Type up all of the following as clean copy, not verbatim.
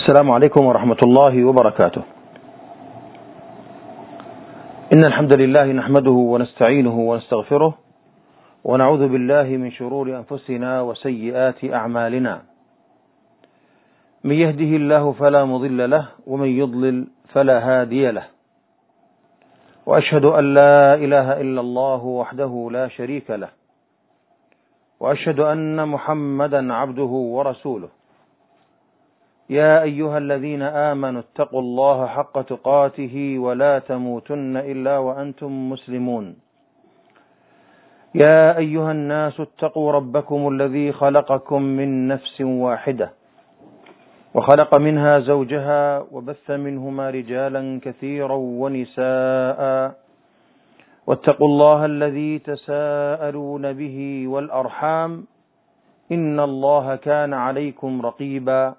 السلام عليكم ورحمة الله وبركاته. إن الحمد لله نحمده ونستعينه ونستغفره ونعوذ بالله من شرور أنفسنا وسيئات أعمالنا. من يهده الله فلا مضل له ومن يضلل فلا هادي له، وأشهد أن لا إله إلا الله وحده لا شريك له، وأشهد أن محمدا عبده ورسوله. يا أيها الذين آمنوا اتقوا الله حق تقاته ولا تموتن إلا وأنتم مسلمون. يا أيها الناس اتقوا ربكم الذي خلقكم من نفس واحدة وخلق منها زوجها وبث منهما رجالا كثيرا ونساء، واتقوا الله الذي تساءلون به والأرحام إن الله كان عليكم رقيبا.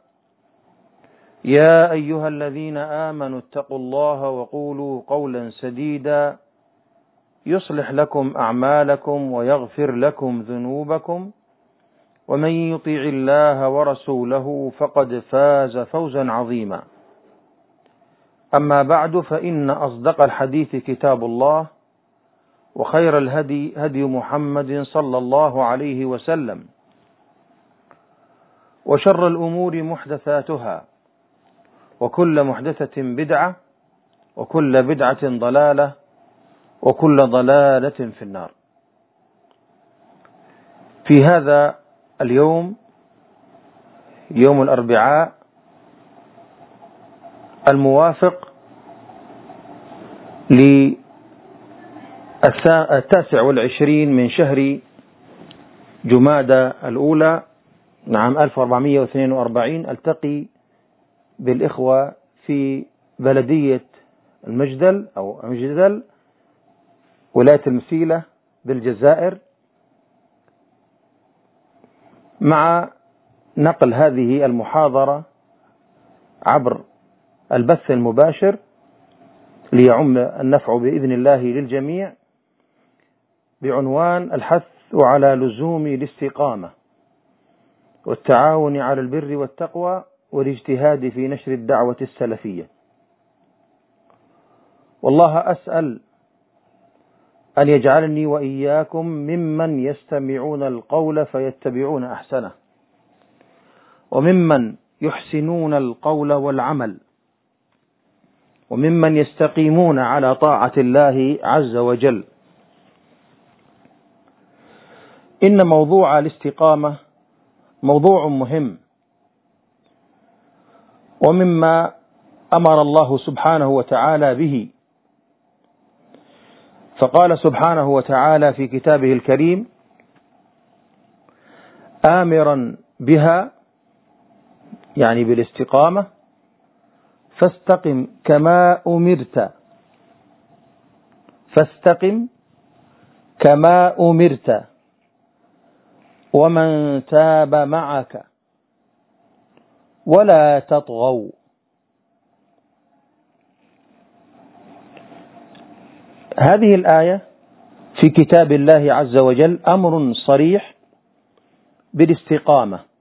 يا أيها الذين آمنوا اتقوا الله وقولوا قولا سديدا يصلح لكم أعمالكم ويغفر لكم ذنوبكم، ومن يطيع الله ورسوله فقد فاز فوزا عظيما. أما بعد، فإن أصدق الحديث كتاب الله، وخير الهدي هدي محمد صلى الله عليه وسلم، وشر الأمور محدثاتها، وكل محدثة بدعة، وكل بدعة ضلالة، وكل ضلالة في النار. في هذا اليوم، يوم الأربعاء الموافق ل29 من شهر جمادى الأولى عام 1442، ألتقي بالإخوة في بلدية المجدل أو مجدل ولاية المسيلة بالجزائر مع نقل هذه المحاضرة عبر البث المباشر ليعم النفع بإذن الله للجميع، بعنوان الحث على لزوم الاستقامة والتعاون على البر والتقوى والاجتهاد في نشر الدعوة السلفية. والله أسأل أن يجعلني وإياكم ممن يستمعون القول فيتبعون أحسنه، وممن يحسنون القول والعمل، وممن يستقيمون على طاعة الله عز وجل. إن موضوع الاستقامة موضوع مهم، ومما أمر الله سبحانه وتعالى به، فقال سبحانه وتعالى في كتابه الكريم آمرا بها، يعني بالاستقامة: فاستقم كما أمرت، فاستقم كما أمرت ومن تاب معك ولا تطغوا. هذه الآية في كتاب الله عز وجل أمر صريح بالاستقامة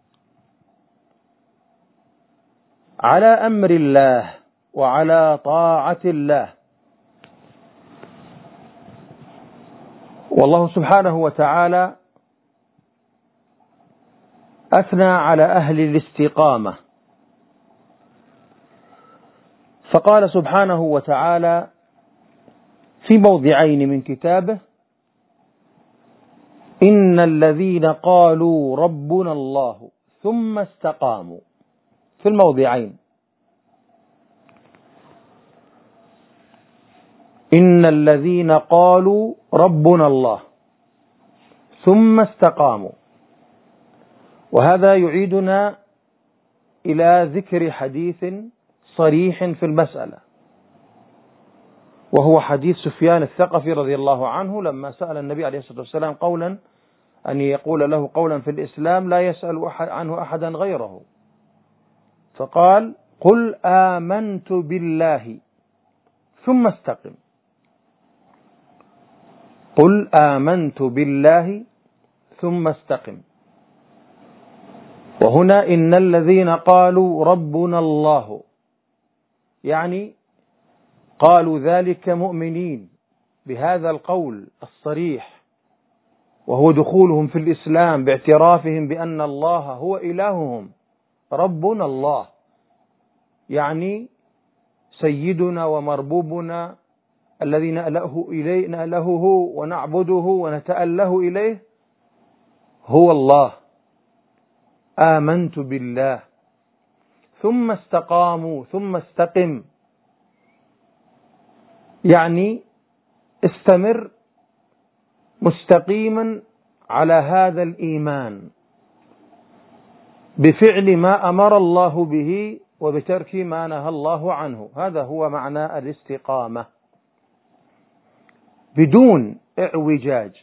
على أمر الله وعلى طاعة الله. والله سبحانه وتعالى أثنى على أهل الاستقامة، فقال سبحانه وتعالى في موضعين من كتابه: إن الذين قالوا ربنا الله ثم استقاموا. في الموضعين: إن الذين قالوا ربنا الله ثم استقاموا. وهذا يعيدنا إلى ذكر حديث صريح في المسألة، وهو حديث سفيان الثقفي رضي الله عنه لما سأل النبي عليه الصلاة والسلام قولا، أن يقول له قولا في الإسلام لا يسأل عنه أحدا غيره، فقال: قل آمنت بالله ثم استقم. قل آمنت بالله ثم استقم. وهنا إن الذين قالوا ربنا الله، يعني قالوا ذلك مؤمنين بهذا القول الصريح، وهو دخولهم في الإسلام باعترافهم بأن الله هو إلههم. ربنا الله يعني سيدنا ومربوبنا الذي نألهه ونعبده ونتأله إليه هو الله. آمنت بالله ثم استقاموا، ثم استقم يعني استمر مستقيما على هذا الإيمان بفعل ما أمر الله به وبترك ما نهى الله عنه. هذا هو معنى الاستقامة بدون اعوجاج.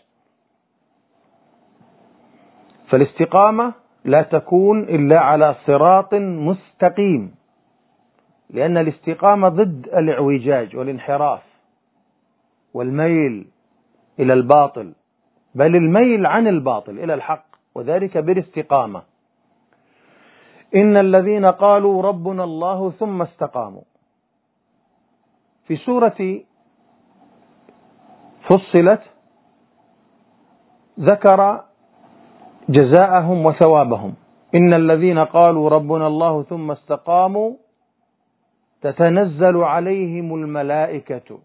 فالاستقامة لا تكون إلا على صراط مستقيم، لأن الاستقامة ضد الاعوجاج والانحراف والميل إلى الباطل، بل الميل عن الباطل إلى الحق، وذلك بالاستقامة. إن الذين قالوا ربنا الله ثم استقاموا، في سورة فصلت ذكر جزاءهم وثوابهم. إن الذين قالوا ربنا الله ثم استقاموا تتنزل عليهم الملائكة،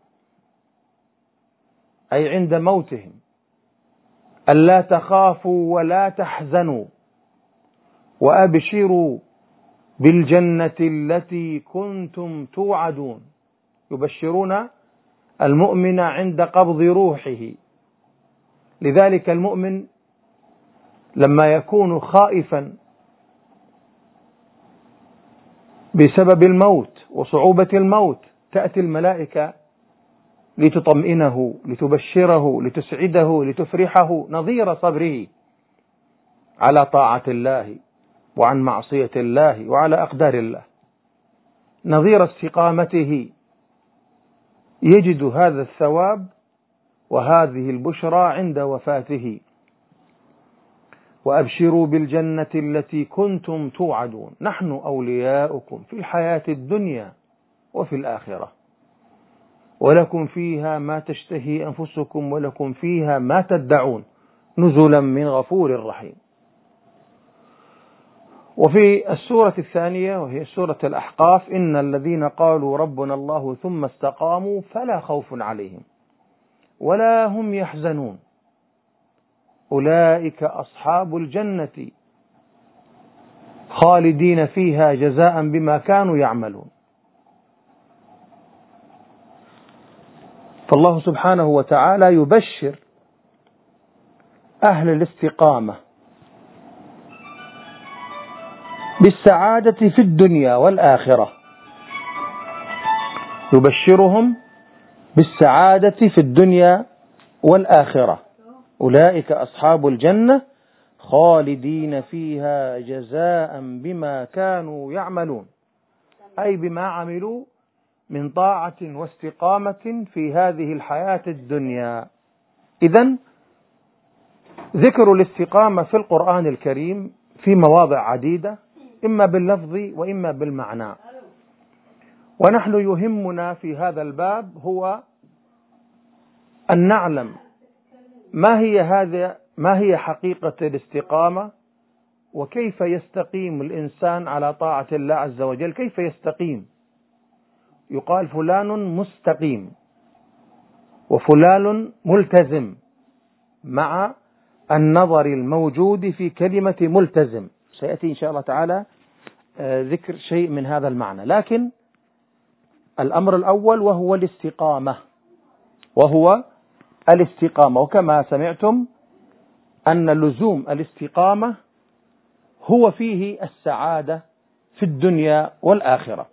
أي عند موتهم، ألا تخافوا ولا تحزنوا وأبشروا بالجنة التي كنتم توعدون. يبشرون المؤمن عند قبض روحه. لذلك المؤمن لما يكون خائفا بسبب الموت وصعوبة الموت تأتي الملائكة لتطمئنه، لتبشره، لتسعده، لتفرحه، نظير صبره على طاعة الله وعن معصية الله وعلى أقدار الله، نظير استقامته، يجد هذا الثواب وهذه البشرى عند وفاته. وأبشروا بالجنة التي كنتم توعدون، نحن أولياؤكم في الحياة الدنيا وفي الآخرة، ولكم فيها ما تشتهي أنفسكم ولكم فيها ما تدعون نزلا من غفور رحيم. وفي السورة الثانية وهي سورة الأحقاف: إن الذين قالوا ربنا الله ثم استقاموا فلا خوف عليهم ولا هم يحزنون أولئك أصحاب الجنة خالدين فيها جزاء بما كانوا يعملون. فالله سبحانه وتعالى يبشر أهل الاستقامة بالسعادة في الدنيا والآخرة، يبشرهم بالسعادة في الدنيا والآخرة. أولئك أصحاب الجنة خالدين فيها جزاء بما كانوا يعملون، أي بما عملوا من طاعة واستقامة في هذه الحياة الدنيا. إذن ذكر الاستقامة في القرآن الكريم في مواضع عديدة، إما باللفظ وإما بالمعنى. ونحن يهمنا في هذا الباب هو أن نعلم ما هي حقيقة الاستقامة، وكيف يستقيم الإنسان على طاعة الله عز وجل. كيف يستقيم؟ يقال فلان مستقيم وفلان ملتزم، مع النظر الموجود في كلمة ملتزم. سيأتي إن شاء الله تعالى ذكر شيء من هذا المعنى. لكن الأمر الأول وهو الاستقامة، وكما سمعتم أن لزوم الاستقامة هو فيه السعادة في الدنيا والآخرة.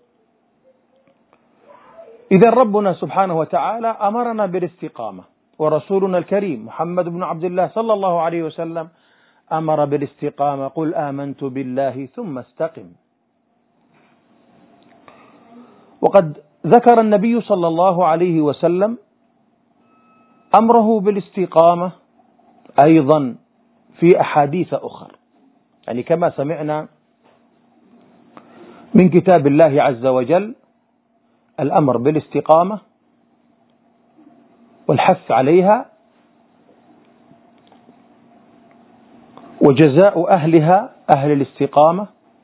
إذا ربنا سبحانه وتعالى أمرنا بالاستقامة، ورسولنا الكريم محمد بن عبد الله صلى الله عليه وسلم أمر بالاستقامة: قل آمنت بالله ثم استقم. وقد ذكر النبي صلى الله عليه وسلم أمره بالاستقامة أيضا في أحاديث أخرى، يعني كما سمعنا من كتاب الله عز وجل الأمر بالاستقامة والحث عليها، وجزاء أهلها أهل الاستقامة،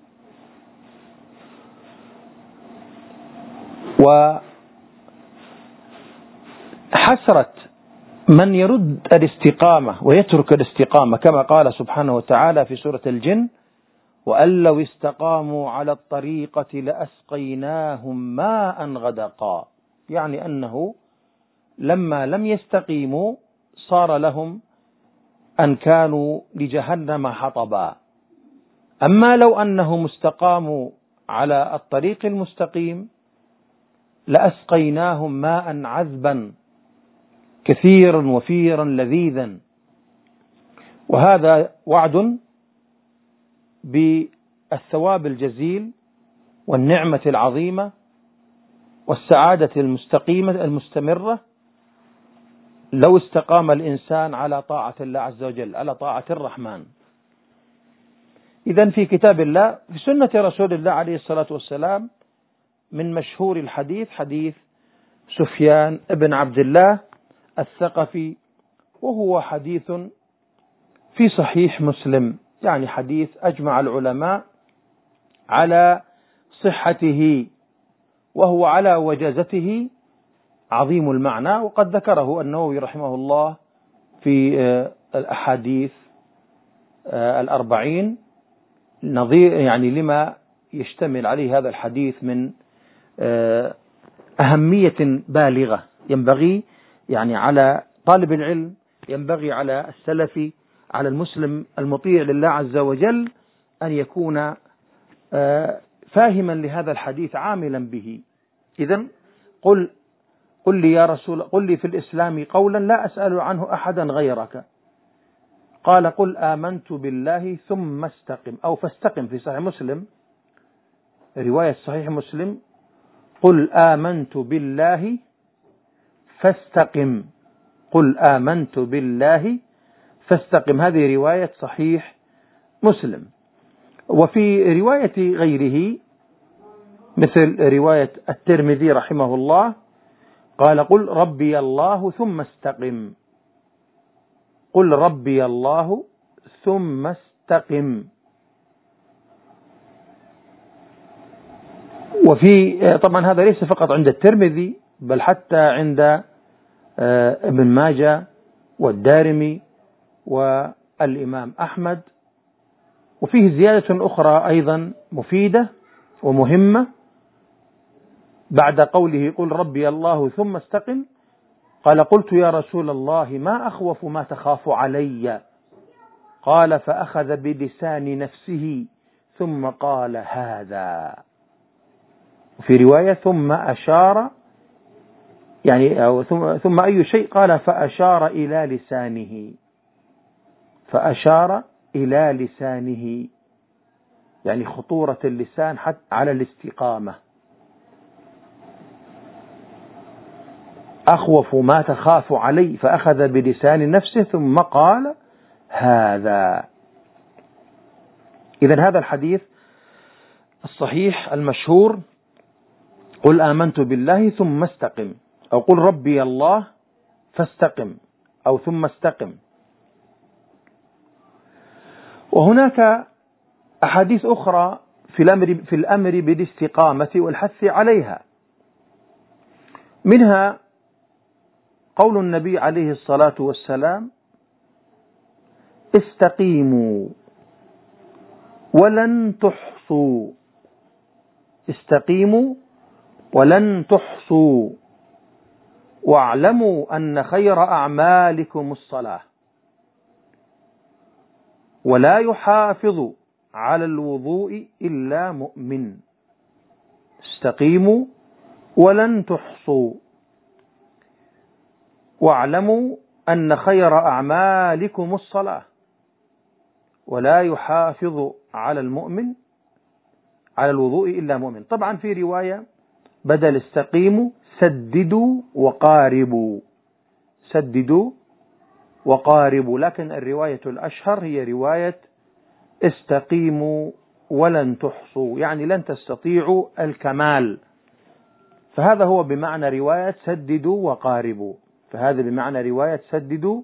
وحسرة من يرد الاستقامة ويترك الاستقامة، كما قال سبحانه وتعالى في سورة الجن: وأن لو استقاموا على الطريقة لأسقيناهم ماء غدقا. يعني أنه لما لم يستقيموا صار لهم أن كانوا لجهنم حطبا. أما لو أنهم استقاموا على الطريق المستقيم لأسقيناهم ماء عذبا كثيرا وفيرا لذيذا. وهذا وعد بالثواب الجزيل والنعمة العظيمة والسعادة المستمرة لو استقام الإنسان على طاعة الله عز وجل، على طاعة الرحمن. إذن في كتاب الله، في سنة رسول الله عليه الصلاة والسلام، من مشهور الحديث حديث سفيان بن عبد الله الثقفي، وهو حديث في صحيح مسلم، يعني حديث أجمع العلماء على صحته، وهو على وجازته عظيم المعنى. وقد ذكره النووي رحمه الله في الأحاديث 40 نظير، يعني لما يشتمل عليه هذا الحديث من أهمية بالغة. ينبغي يعني على طالب العلم، ينبغي على السلفي، على المسلم المطيع لله عز وجل أن يكون فاهما لهذا الحديث عاملا به. إذن قل لي يا رسول، قل لي في الإسلام قولا لا أسأل عنه أحدا غيرك. قال: قل آمنت بالله ثم استقم، أو فاستقم. في صحيح مسلم، رواية صحيح مسلم: قل آمنت بالله فاستقم. قل آمنت بالله فاستقم. هذه رواية صحيح مسلم. وفي رواية غيره مثل رواية الترمذي رحمه الله قال: قل ربي الله ثم استقم. قل ربي الله ثم استقم. وفي طبعا هذا ليس فقط عند الترمذي، بل حتى عند ابن ماجه والدارمي والإمام أحمد. وفيه زيادة أخرى أيضا مفيدة ومهمة بعد قوله: قل ربي الله ثم استقم. قال: قلت يا رسول الله ما أخوف ما تخاف علي؟ قال: فأخذ بلسان نفسه ثم قال: هذا. وفي رواية: ثم أشار، يعني أو ثم أي شيء؟ قال: فأشار إلى لسانه. فأشار إلى لسانه، يعني خطورة اللسان حتى على الاستقامة. أخوف ما تخاف علي، فأخذ بلسان نفسه ثم قال: هذا. إذن هذا الحديث الصحيح المشهور: قل آمنت بالله ثم استقم، أو قل ربي الله فاستقم، أو ثم استقم. وهناك أحاديث أخرى في الأمر بالاستقامة والحث عليها، منها قول النبي عليه الصلاة والسلام: استقيموا ولن تحصوا. استقيموا ولن تحصوا، واعلموا أن خير أعمالكم الصلاة، ولا يحافظ على الوضوء إلا مؤمن. استقيموا ولن تحصوا، واعلموا أن خير أعمالكم الصلاة، ولا يحافظ على الوضوء إلا مؤمن. طبعا في رواية بدل استقيموا: سددوا وقاربوا. سددوا وقاربوا. لكن الرواية الأشهر هي رواية استقيموا ولن تحصوا، يعني لن تستطيعوا الكمال. فهذا هو بمعنى رواية سددوا وقاربوا، فهذا بمعنى رواية سددوا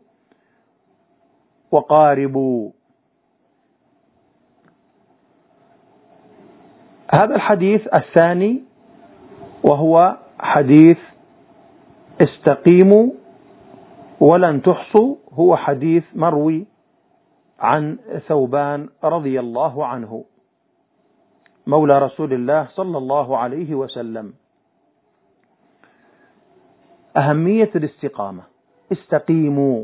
وقاربوا. هذا الحديث الثاني وهو حديث استقيموا ولن تحصوا، هو حديث مروي عن ثوبان رضي الله عنه مولى رسول الله صلى الله عليه وسلم. أهمية الاستقامة، استقيموا.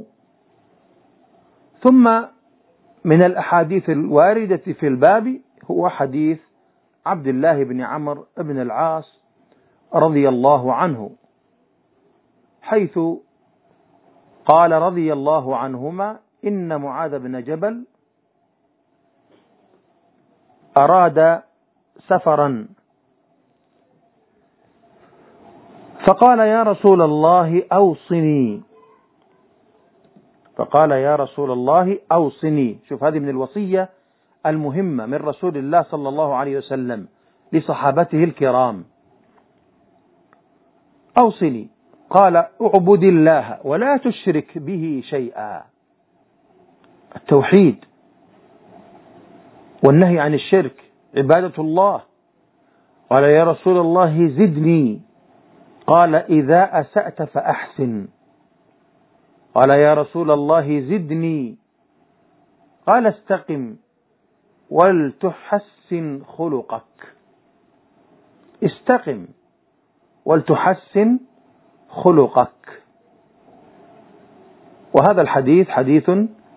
ثم من الأحاديث الواردة في الباب هو حديث عبد الله بن عمرو بن العاص رضي الله عنه، حيث قال رضي الله عنهما إن معاذ بن جبل أراد سفرا فقال يا رسول الله أوصني، فقال يا رسول الله أوصني. شوف، هذه من الوصية المهمة من رسول الله صلى الله عليه وسلم لصحابته الكرام. أوصني، قال اعبد الله ولا تشرك به شيئا، التوحيد والنهي عن الشرك، عبادة الله. قال يا رسول الله زدني، قال إذا أسأت فأحسن. قال يا رسول الله زدني، قال استقم ولتحسن خلقك، استقم ولتحسن خلقك. وهذا الحديث حديث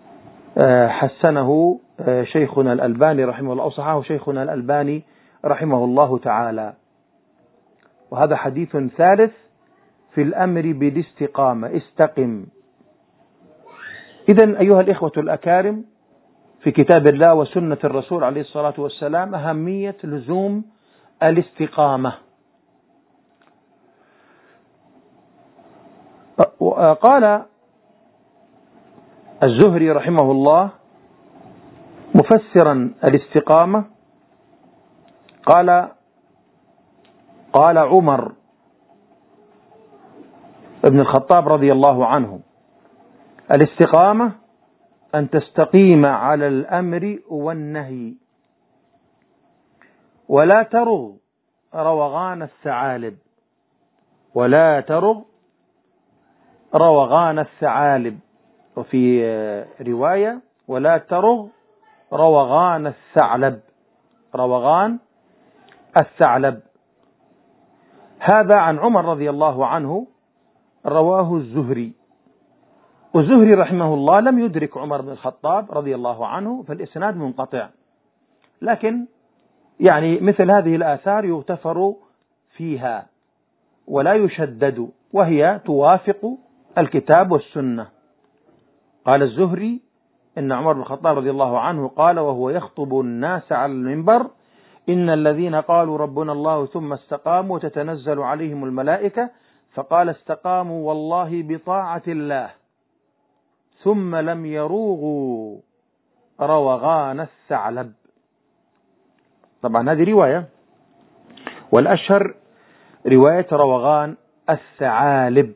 حسنه شيخنا الألباني رحمه الله، أو صححه شيخنا الألباني رحمه الله تعالى. وهذا حديث ثالث في الأمر بالاستقامة، استقم. إذن أيها الإخوة الأكارم، في كتاب الله وسنة الرسول عليه الصلاة والسلام أهمية لزوم الاستقامة. قال الزهري رحمه الله مفسرا الاستقامة، قال عمر ابن الخطاب رضي الله عنه الاستقامة أن تستقيم على الأمر والنهي ولا ترغ روغان الثعالب، ولا ترغ روغان الثعالب، وفي رواية ولا ترغ روغان الثعلب، روغان الثعلب. هذا عن عمر رضي الله عنه، رواه الزهري. والزهري رحمه الله لم يدرك عمر بن الخطاب رضي الله عنه، فالإسناد منقطع، لكن يعني مثل هذه الآثار يغتفر فيها ولا يشدد، وهي توافق الكتاب والسنة. قال الزهري إن عمر بن الخطاب رضي الله عنه قال وهو يخطب الناس على المنبر إن الذين قالوا ربنا الله ثم استقاموا تتنزل عليهم الملائكة، فقال استقاموا والله بطاعة الله ثم لم يروغوا روغان الثعلب. طبعا هذه رواية، والأشهر رواية روغان الثعالب.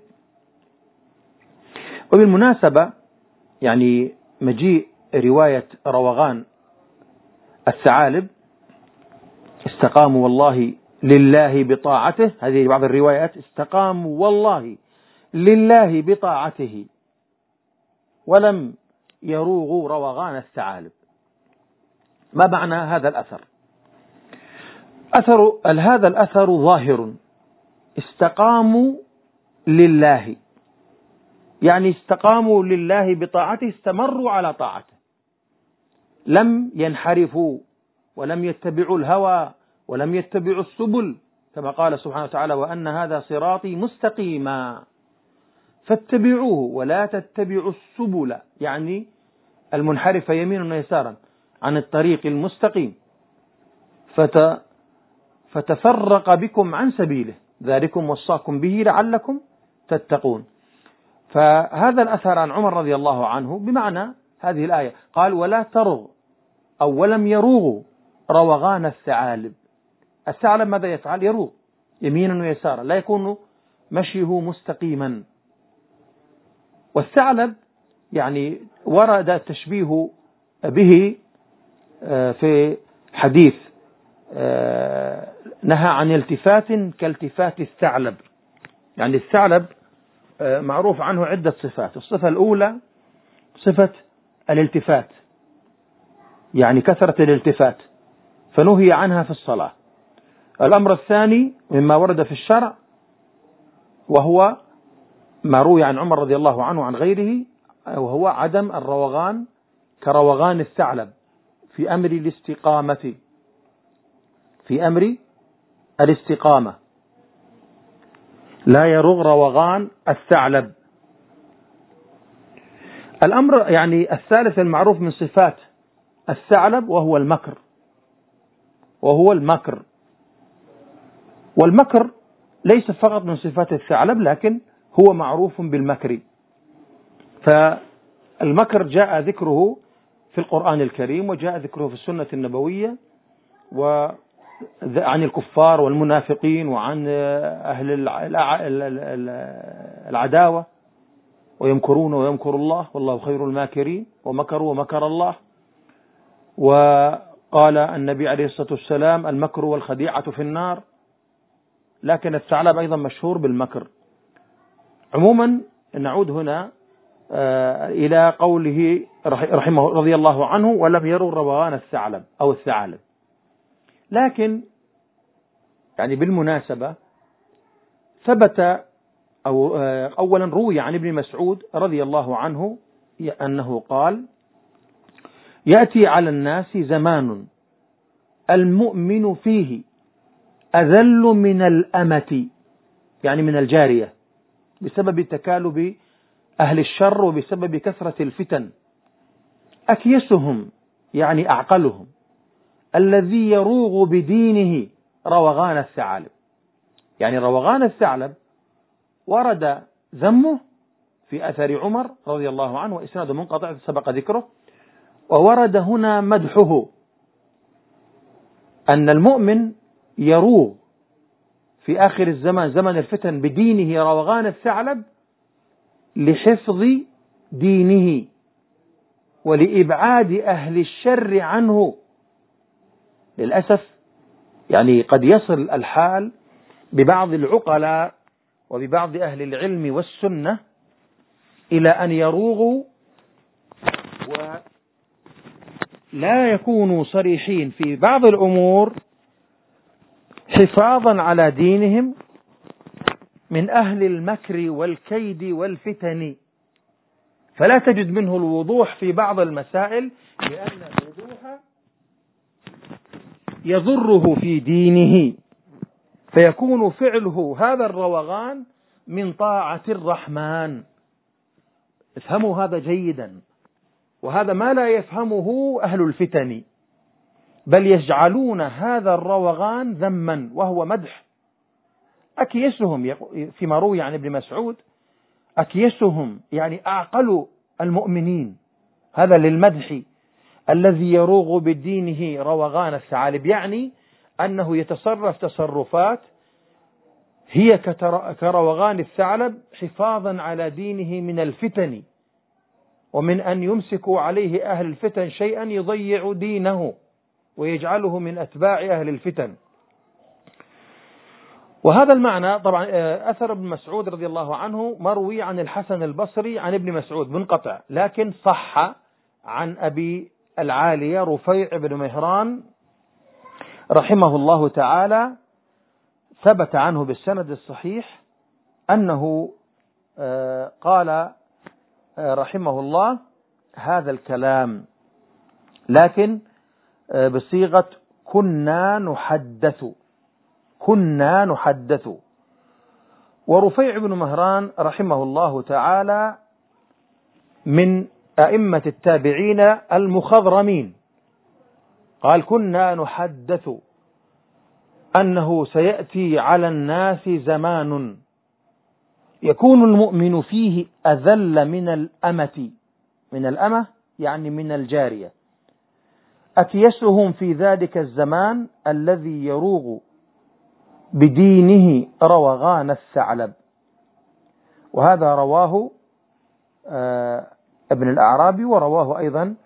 وبالمناسبة يعني مجيء رواية روغان الثعالب استقاموا والله لله بطاعته، هذه بعض الروايات استقاموا والله لله بطاعته ولم يروغوا روغان الثعالب. ما معنى هذا الأثر؟ هذا الأثر ظاهر، استقاموا لله، يعني استقاموا لله بطاعته، استمروا على طاعته، لم ينحرفوا ولم يتبعوا الهوى ولم يتبعوا السبل، كما قال سبحانه وتعالى وأن هذا صراطي مستقيما فاتبعوه ولا تتبعوا السبل، يعني المنحرف يمينا ويسارا عن الطريق المستقيم فتفرق بكم عن سبيله، ذلكم وصاكم به لعلكم تتقون. فهذا الأثر عن عمر رضي الله عنه بمعنى هذه الآية، قال ولا ترغ أو ولم يروغوا روغان الثعالب. الثعلب ماذا يفعل؟ يروغ يمينا ويسارا، لا يكون مشيه مستقيما. والثعلب يعني ورد التشبيه به في حديث نهى عن التفات كالتفات الثعلب. يعني الثعلب معروف عنه عدة صفات. الصفة الأولى صفة الالتفات، يعني كثرة الالتفات، فنهي عنها في الصلاة. الأمر الثاني مما ورد في الشرع، وهو ما روي عن عمر رضي الله عنه عن غيره، وهو عدم الروغان كروغان الثعلب في أمر الاستقامة. في أمر الاستقامة لا يروغ روغان الثعلب. الأمر يعني الثالث المعروف من صفات الثعلب وهو المكر. والمكر ليس فقط من صفات الثعلب، لكن هو معروف بالمكر. فالمكر جاء ذكره في القرآن الكريم، وجاء ذكره في السنة النبوية، وعن الكفار والمنافقين، وعن أهل العداوة، ويمكرون ويمكر الله والله خير الماكرين، ومكروا ومكر الله. وقال النبي عليه الصلاة والسلام المكر والخديعة في النار. لكن الثعلب أيضا مشهور بالمكر. عموما نعود هنا إلى قوله رحمه رضي الله عنه ولم يروا روغان الثعلب أو الثعالب. لكن يعني بالمناسبة ثبت أولا روي عن ابن مسعود رضي الله عنه أنه قال يأتي على الناس زمان المؤمن فيه أذل من الأمة، يعني من الجارية، بسبب تكالب أهل الشر وبسبب كثرة الفتن. أكيسهم يعني أعقلهم، الذي يروغ بدينه روغان الثعالب. يعني روغان الثعلب ورد ذمه في أثر عمر رضي الله عنه، وإسناد منقطع سبق ذكره، وورد هنا مدحه أن المؤمن يروغ في آخر الزمان زمن الفتن بدينه روغان الثعلب لحفظ دينه ولإبعاد أهل الشر عنه. للأسف يعني قد يصل الحال ببعض العقلاء وببعض أهل العلم والسنة إلى أن يروغوا ولا يكونوا صريحين في بعض الأمور حفاظا على دينهم من أهل المكر والكيد والفتن، فلا تجد منه الوضوح في بعض المسائل، لأن الوضوح يضره في دينه، فيكون فعله هذا الروغان من طاعة الرحمن. افهموا هذا جيدا، وهذا ما لا يفهمه أهل الفتن، بل يجعلون هذا الروغان ذما وهو مدح. أكيسهم فيما روي عن ابن مسعود أكيسهم يعني أعقل المؤمنين، هذا للمدح، الذي يروغ بدينه روغان الثعالب، يعني أنه يتصرف تصرفات هي كروغان الثعلب حفاظا على دينه من الفتن، ومن أن يمسكوا عليه أهل الفتن شيئا يضيع دينه ويجعله من أتباع أهل الفتن. وهذا المعنى طبعا أثر ابن مسعود رضي الله عنه مروي عن الحسن البصري عن ابن مسعود منقطع، لكن صح عن أبي العالية رفيع بن مهران رحمه الله تعالى، ثبت عنه بالسند الصحيح أنه قال رحمه الله هذا الكلام، لكن بصيغة كنا نحدث. ورفيع بن مهران رحمه الله تعالى من أئمة التابعين المخضرمين، قال كنا نحدث أنه سيأتي على الناس زمان يكون المؤمن فيه أذل من الأمة، من الأمة يعني من الجارية، أكيسهم في ذلك الزمان الذي يروغ بدينه روغان الثعلب. وهذا رواه ابن الأعرابي، ورواه أيضا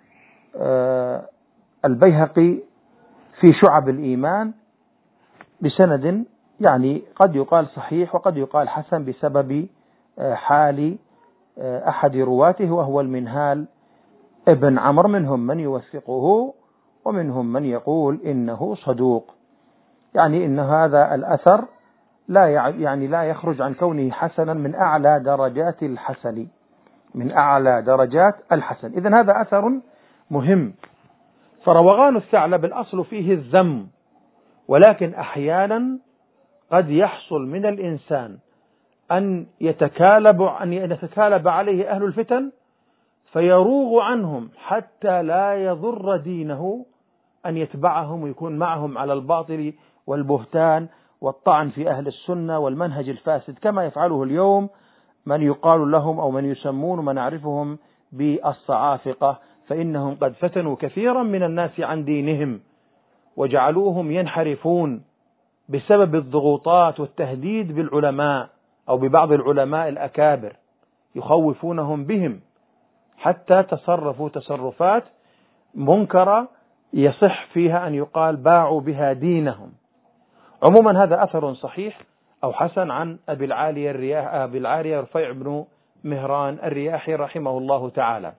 البيهقي في شعب الإيمان بسند يعني قد يقال صحيح وقد يقال حسن بسبب حال أحد رواته وهو المنهال ابن عمرو، منهم من يوثقه ومنهم من يقول إنه صدوق، يعني إن هذا الأثر لا يخرج عن كونه حسنا من أعلى درجات الحسن، من أعلى درجات الحسن. إذن هذا أثر مهم. فروغان الثعلب الأصل فيه الذم، ولكن أحيانا قد يحصل من الإنسان أن يتكالب عليه أهل الفتن فيروغ عنهم حتى لا يضر دينه أن يتبعهم ويكون معهم على الباطل والبهتان والطعن في أهل السنة والمنهج الفاسد، كما يفعله اليوم من يقال لهم أو من يسمون ومن نعرفهم بالصعافقة، فإنهم قد فتنوا كثيرا من الناس عن دينهم وجعلوهم ينحرفون بسبب الضغوطات والتهديد بالعلماء أو ببعض العلماء الأكابر، يخوفونهم بهم حتى تصرفوا تصرفات منكرة يصح فيها أن يقال باعوا بها دينهم. عموما هذا أثر صحيح أو حسن عن أبي العالية رفيع بن مهران الرياحي رحمه الله تعالى.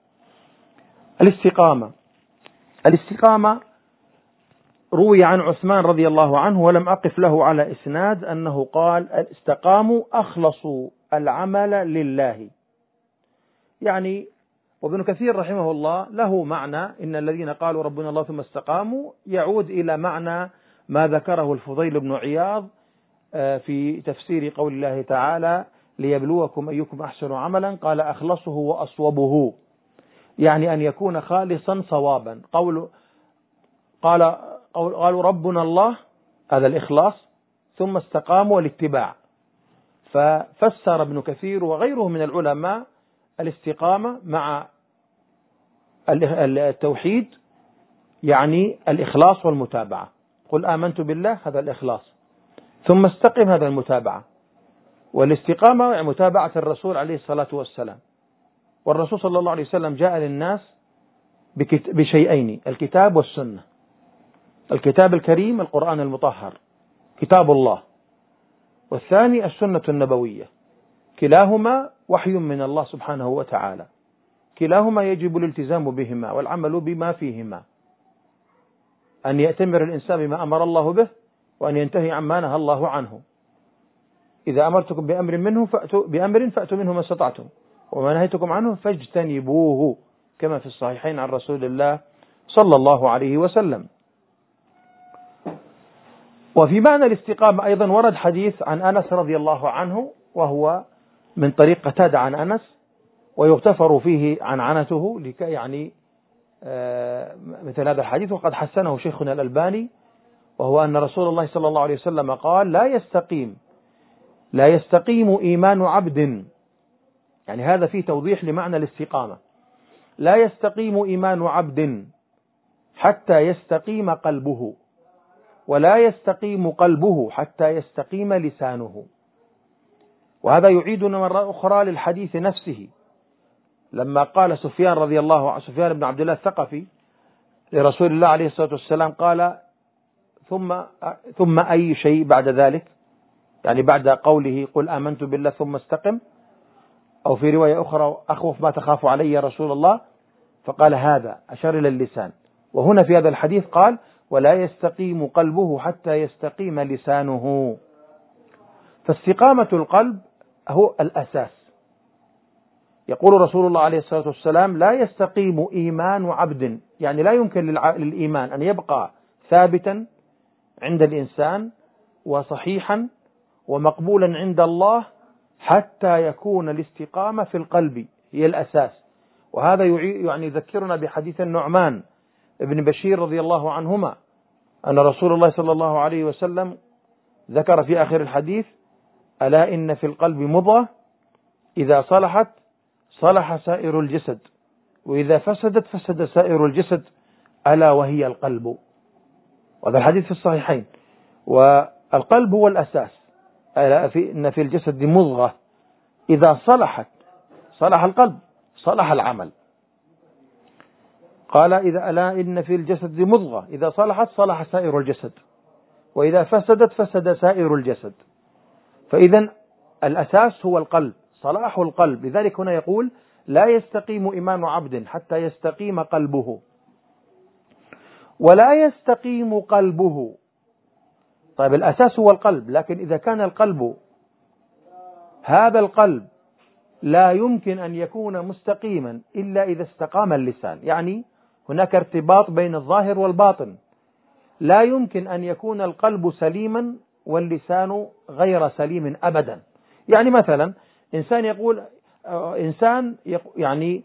الاستقامة روي عن عثمان رضي الله عنه ولم أقف له على إسناد أنه قال استقاموا أخلصوا العمل لله، يعني وابن كثير رحمه الله له معنى إن الذين قالوا ربنا الله ثم استقاموا يعود إلى معنى ما ذكره الفضيل بن عياض في تفسير قول الله تعالى ليبلوكم أيكم أحسن عملا، قال أخلصه وأصوبه، يعني أن يكون خالصا صوابا. قالوا ربنا الله، هذا الإخلاص، ثم استقاموا الاتباع. ففسر ابن كثير وغيره من العلماء الاستقامة مع التوحيد يعني الإخلاص والمتابعة. قل آمنت بالله، هذا الإخلاص، ثم استقم، هذا المتابعة. والاستقامة يعني متابعة الرسول عليه الصلاة والسلام. والرسول صلى الله عليه وسلم جاء للناس بشيئين: الكتاب والسنة. الكتاب الكريم القرآن المطهر كتاب الله، والثاني السنة النبوية، كلاهما وحي من الله سبحانه وتعالى، كلاهما يجب الالتزام بهما والعمل بما فيهما، أن يأتمر الإنسان بما أمر الله به وأن ينتهي عما نهى الله عنه. إذا أمرتكم بأمر فأتوا منه ما استطعتم، وما نهيتكم عنه فاجتنبوه، كما في الصحيحين عن رسول الله صلى الله عليه وسلم. وفي معنى الاستقامة أيضا ورد حديث عن أنس رضي الله عنه، وهو من طريق قتادة عن أنس، ويغتفر فيه عنعنته لكي يعني مثل هذا الحديث، وقد حسنه شيخنا الألباني، وهو أن رسول الله صلى الله عليه وسلم قال لا يستقيم إيمان عبد، يعني هذا فيه توضيح لمعنى الاستقامة. لا يستقيم إيمان عبد حتى يستقيم قلبه، ولا يستقيم قلبه حتى يستقيم لسانه. وهذا يعيدنا مرة أخرى للحديث نفسه، لما قال سفيان رضي الله عنه، سفيان بن عبد الله الثقفي، لرسول الله عليه الصلاة والسلام قال ثم أي شيء بعد ذلك، يعني بعد قوله قل آمنت بالله ثم استقم، أو في رواية أخرى أخوف ما تخاف علي يا رسول الله، فقال هذا، أشار إلى اللسان. وهنا في هذا الحديث قال ولا يستقيم قلبه حتى يستقيم لسانه. فاستقامة القلب هو الأساس. يقول رسول الله عليه الصلاة والسلام لا يستقيم إيمان عبد، يعني لا يمكن للإيمان أن يبقى ثابتا عند الإنسان وصحيحا ومقبولا عند الله حتى يكون الاستقامة في القلب هي الأساس. وهذا يعني يذكرنا بحديث النعمان ابن بشير رضي الله عنهما، أن رسول الله صلى الله عليه وسلم ذكر في آخر الحديث ألا إن في القلب مضغة إذا صلحت صلح سائر الجسد، وإذا فسدت فسد سائر الجسد، ألا وهي القلب. وهذا الحديث في الصحيحين. والقلب هو الأساس. إن في الجسد مضغة إذا صلحت صلح القلب صلح العمل. قال ألا إن في الجسد مضغة إذا صلحت صلح سائر الجسد، وإذا فسدت فسد سائر الجسد. فإذا الأساس هو القلب، صلاح القلب. لذلك هنا يقول لا يستقيم إيمان عبد حتى يستقيم قلبه. ولا يستقيم قلبه. طيب الأساس هو القلب، لكن إذا كان القلب هذا القلب لا يمكن أن يكون مستقيما إلا إذا استقام اللسان. يعني هناك ارتباط بين الظاهر والباطن. لا يمكن أن يكون القلب سليما واللسان غير سليم أبدا. يعني مثلا إنسان يقول يعني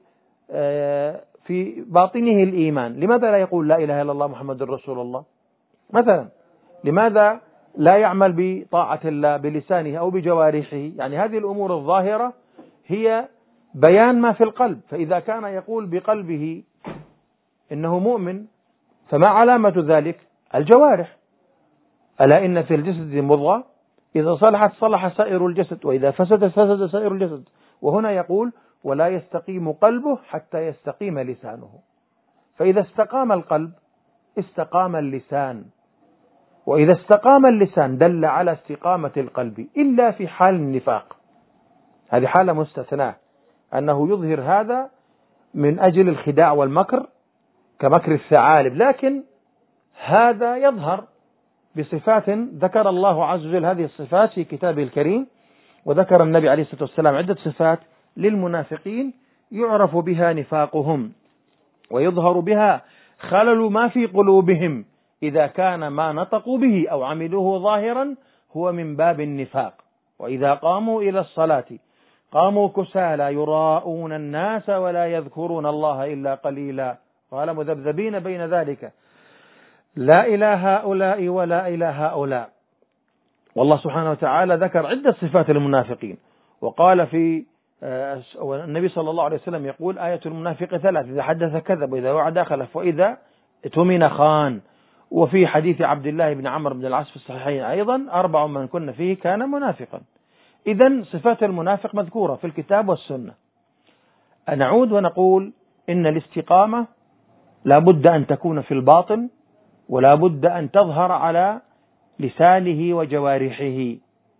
في باطنه الإيمان، لماذا لا يقول لا إله إلا الله محمد رسول الله مثلا؟ لماذا لا يعمل بطاعة الله بلسانه أو بجوارحه؟ يعني هذه الأمور الظاهرة هي بيان ما في القلب. فإذا كان يقول بقلبه إنه مؤمن، فما علامة ذلك؟ الجوارح. ألا إن في الجسد مضغة إذا صلحت صلح سائر الجسد، وإذا فسدت فسد سائر الجسد. وهنا يقول ولا يستقيم قلبه حتى يستقيم لسانه. فإذا استقام القلب استقام اللسان، وإذا استقام اللسان دل على استقامة القلب، إلا في حال النفاق. هذه حالة مستثناة، أنه يظهر هذا من أجل الخداع والمكر كمكر الثعالب، لكن هذا يظهر بصفات ذكر الله عز وجل هذه الصفات في كتابه الكريم. وذكر النبي عليه الصلاة والسلام عدة صفات للمنافقين يعرف بها نفاقهم، ويظهر بها خلل ما في قلوبهم إذا كان ما نطقوا به أو عملوه ظاهرا هو من باب النفاق. وإذا قاموا إلى الصلاة قاموا كسالى يراءون الناس ولا يذكرون الله إلا قليلا، قال مذبذبين بين ذلك لا إلى هؤلاء ولا إلى هؤلاء. والله سبحانه وتعالى ذكر عدة صفات للمنافقين، وقال في النبي صلى الله عليه وسلم يقول آية المنافق 3: إذا حدث كذب، وإذا وعد خلف، وإذا اؤتمن خان. وفي حديث عبد الله بن عمرو بن العاص في الصحيحين أيضا: 4 من كن فيه كان منافقا. إذن صفات المنافق مذكورة في الكتاب والسنة. نعود ونقول إن الاستقامة لا بد أن تكون في الباطن، ولا بد أن تظهر على لسانه وجوارحه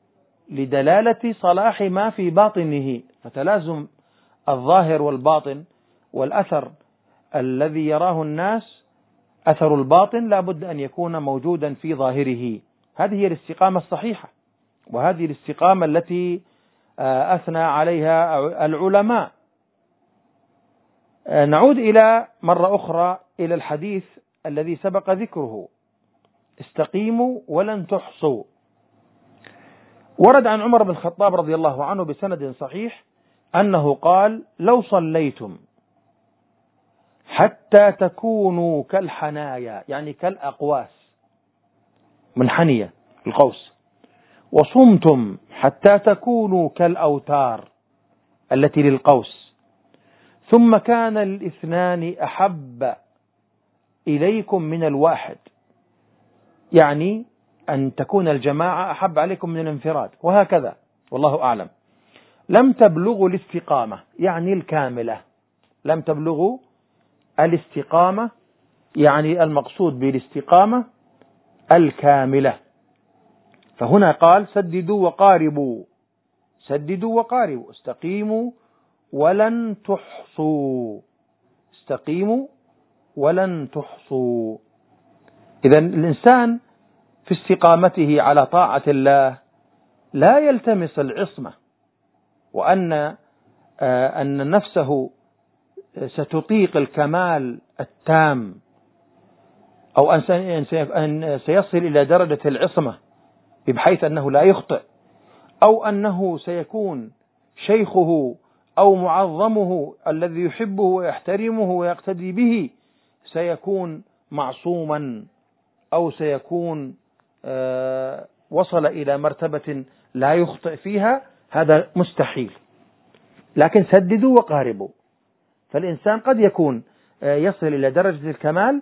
لدلالة صلاح ما في باطنه. فتلازم الظاهر والباطن، والأثر الذي يراه الناس أثر الباطن لا بد أن يكون موجودا في ظاهره. هذه هي الاستقامة الصحيحة، وهذه الاستقامة التي أثنى عليها العلماء. نعود إلى مرة أخرى إلى الحديث الذي سبق ذكره: استقيموا ولن تحصوا. ورد عن عمر بن الخطاب رضي الله عنه بسند صحيح أنه قال: لو صليتم حتى تكونوا كالحنايا، يعني كالأقواس، منحنية القوس، وصمتم حتى تكونوا كالأوتار التي للقوس، ثم كان الاثنان أحب إليكم من الواحد، يعني أن تكون الجماعة أحب عليكم من الانفراد، وهكذا والله أعلم، لم تبلغوا الاستقامة، يعني الكاملة. لم تبلغوا الاستقامة، يعني المقصود بالاستقامة الكاملة. فهنا قال: سددوا وقاربوا. سددوا وقاربوا، استقيموا ولن تحصوا. استقيموا ولن تحصوا. إذن الإنسان في استقامته على طاعة الله لا يلتمس العصمة، وأن نفسه ستطيق الكمال التام، أو أن سيصل إلى درجة العصمة بحيث أنه لا يخطئ، أو أنه سيكون شيخه أو معظمه الذي يحبه ويحترمه ويقتدي به سيكون معصوما، أو سيكون وصل إلى مرتبة لا يخطئ فيها. هذا مستحيل. لكن سددوا وقاربوا. فالإنسان قد يكون يصل إلى درجة الكمال،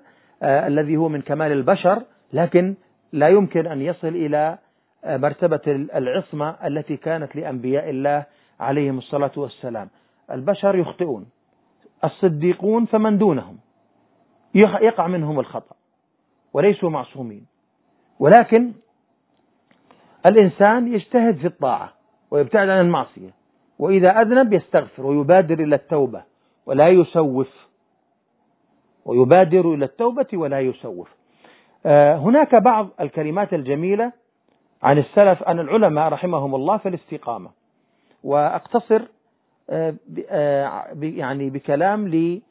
الذي هو من كمال البشر، لكن لا يمكن أن يصل إلى مرتبة العصمة التي كانت لأنبياء الله عليهم الصلاة والسلام. البشر يخطئون، الصديقون فمن دونهم يقع منهم الخطأ وليسوا معصومين، ولكن الإنسان يجتهد في الطاعة ويبتعد عن المعصية، وإذا أذنب يستغفر ويبادر إلى التوبة ولا يسوف، ويبادر إلى التوبة ولا يسوف. هناك بعض الكلمات الجميلة عن السلف، عن العلماء رحمهم الله في الاستقامة، وأقتصر يعني بكلام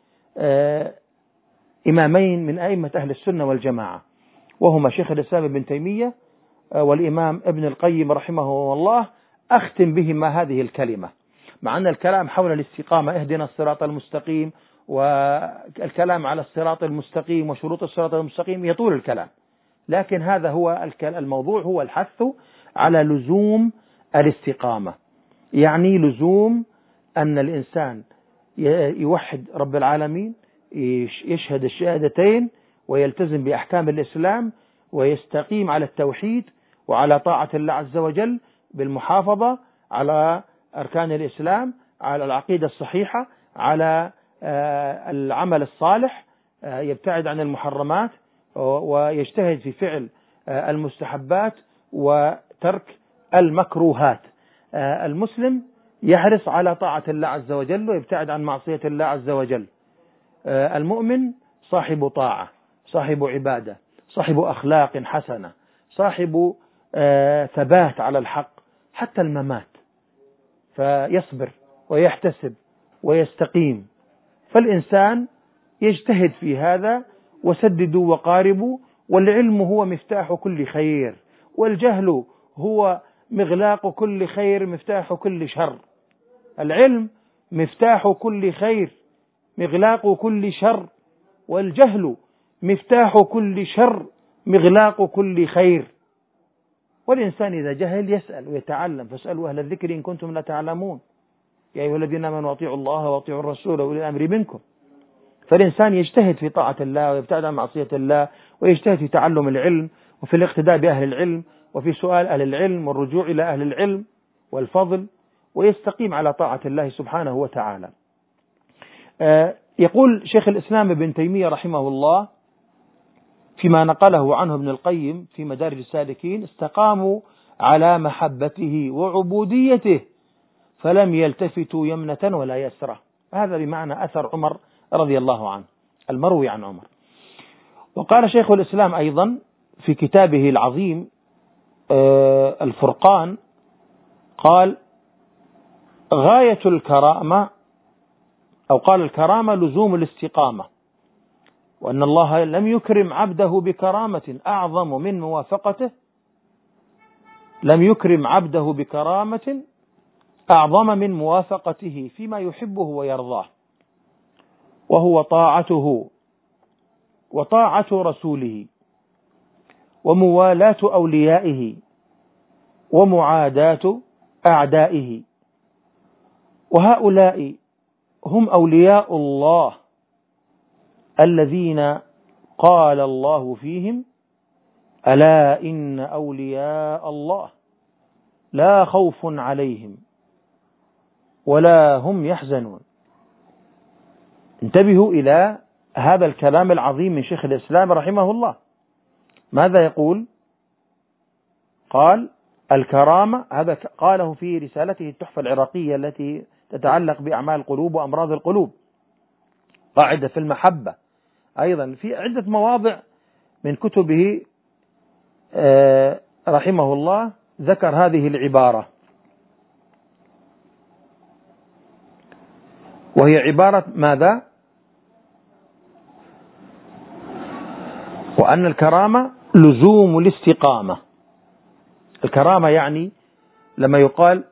لإمامين من أئمة أهل السنة والجماعة، وهما شيخ الإسلام ابن تيمية والإمام ابن القيم رحمه الله. أختم بهما هذه الكلمة، مع أن الكلام حول الاستقامة اهدنا الصراط المستقيم والكلام على الصراط المستقيم وشروط الصراط المستقيم يطول الكلام، لكن هذا هو الموضوع، هو الحث على لزوم الاستقامة، يعني لزوم أن الإنسان يوحد رب العالمين، يشهد الشهادتين ويلتزم بأحكام الإسلام ويستقيم على التوحيد وعلى طاعة الله عز وجل بالمحافظة على أركان الإسلام، على العقيدة الصحيحة، على العمل الصالح، يبتعد عن المحرمات ويجتهد في فعل المستحبات وترك المكروهات. المسلم يحرص على طاعة الله عز وجل ويبتعد عن معصية الله عز وجل. المؤمن صاحب طاعة، صاحب عبادة، صاحب أخلاق حسنة، صاحب ثبات على الحق حتى الممات، فيصبر ويحتسب ويستقيم. فالإنسان يجتهد في هذا، وسددوا وقاربوا، والعلم هو مفتاح كل خير، والجهل هو مغلاق كل خير مفتاح كل شر. العلم مفتاح كل خير مغلاق كل شر، والجهل مفتاح كل شر مغلاق كل خير. والإنسان إذا جهل يسأل ويتعلم، فاسألوا أهل الذكر إن كنتم لا تعلمون، يا أيها الذين آمنوا أطيعوا الله وأطيعوا الرسول وأولي الأمر منكم. فالإنسان يجتهد في طاعة الله ويبتعد عن معصية الله، ويجتهد في تعلم العلم وفي الاقتداء بأهل العلم وفي سؤال أهل العلم والرجوع إلى أهل العلم والفضل، ويستقيم على طاعة الله سبحانه وتعالى. يقول شيخ الإسلام ابن تيمية رحمه الله فيما نقله عنه ابن القيم في مدارج السالكين: استقاموا على محبته وعبوديته فلم يلتفتوا يمنة ولا يسرة. هذا بمعنى أثر عمر رضي الله عنه المروي عن عمر. وقال شيخ الإسلام أيضا في كتابه العظيم الفرقان، قال: غاية الكرامة، أو قال: الكرامة لزوم الاستقامة، وأن الله لم يكرم عبده بكرامة أعظم من موافقته، لم يكرم عبده بكرامة أعظم من موافقته فيما يحبه ويرضاه، وهو طاعته وطاعة رسوله وموالاة أوليائه ومعاداة أعدائه، وهؤلاء هم أولياء الله الذين قال الله فيهم: ألا إن أولياء الله لا خوف عليهم ولا هم يحزنون. انتبهوا إلى هذا الكلام العظيم من شيخ الإسلام رحمه الله. ماذا يقول؟ قال: الكرامة، هذا قاله في رسالته التحفة العراقية التي تتعلق بأعمال القلوب وأمراض القلوب، قاعدة في المحبة. أيضا في عدة مواضع من كتبه رحمه الله ذكر هذه العبارة، وهي عبارة ماذا؟ وأن الكرامة لزوم الاستقامة. الكرامة يعني لما يقال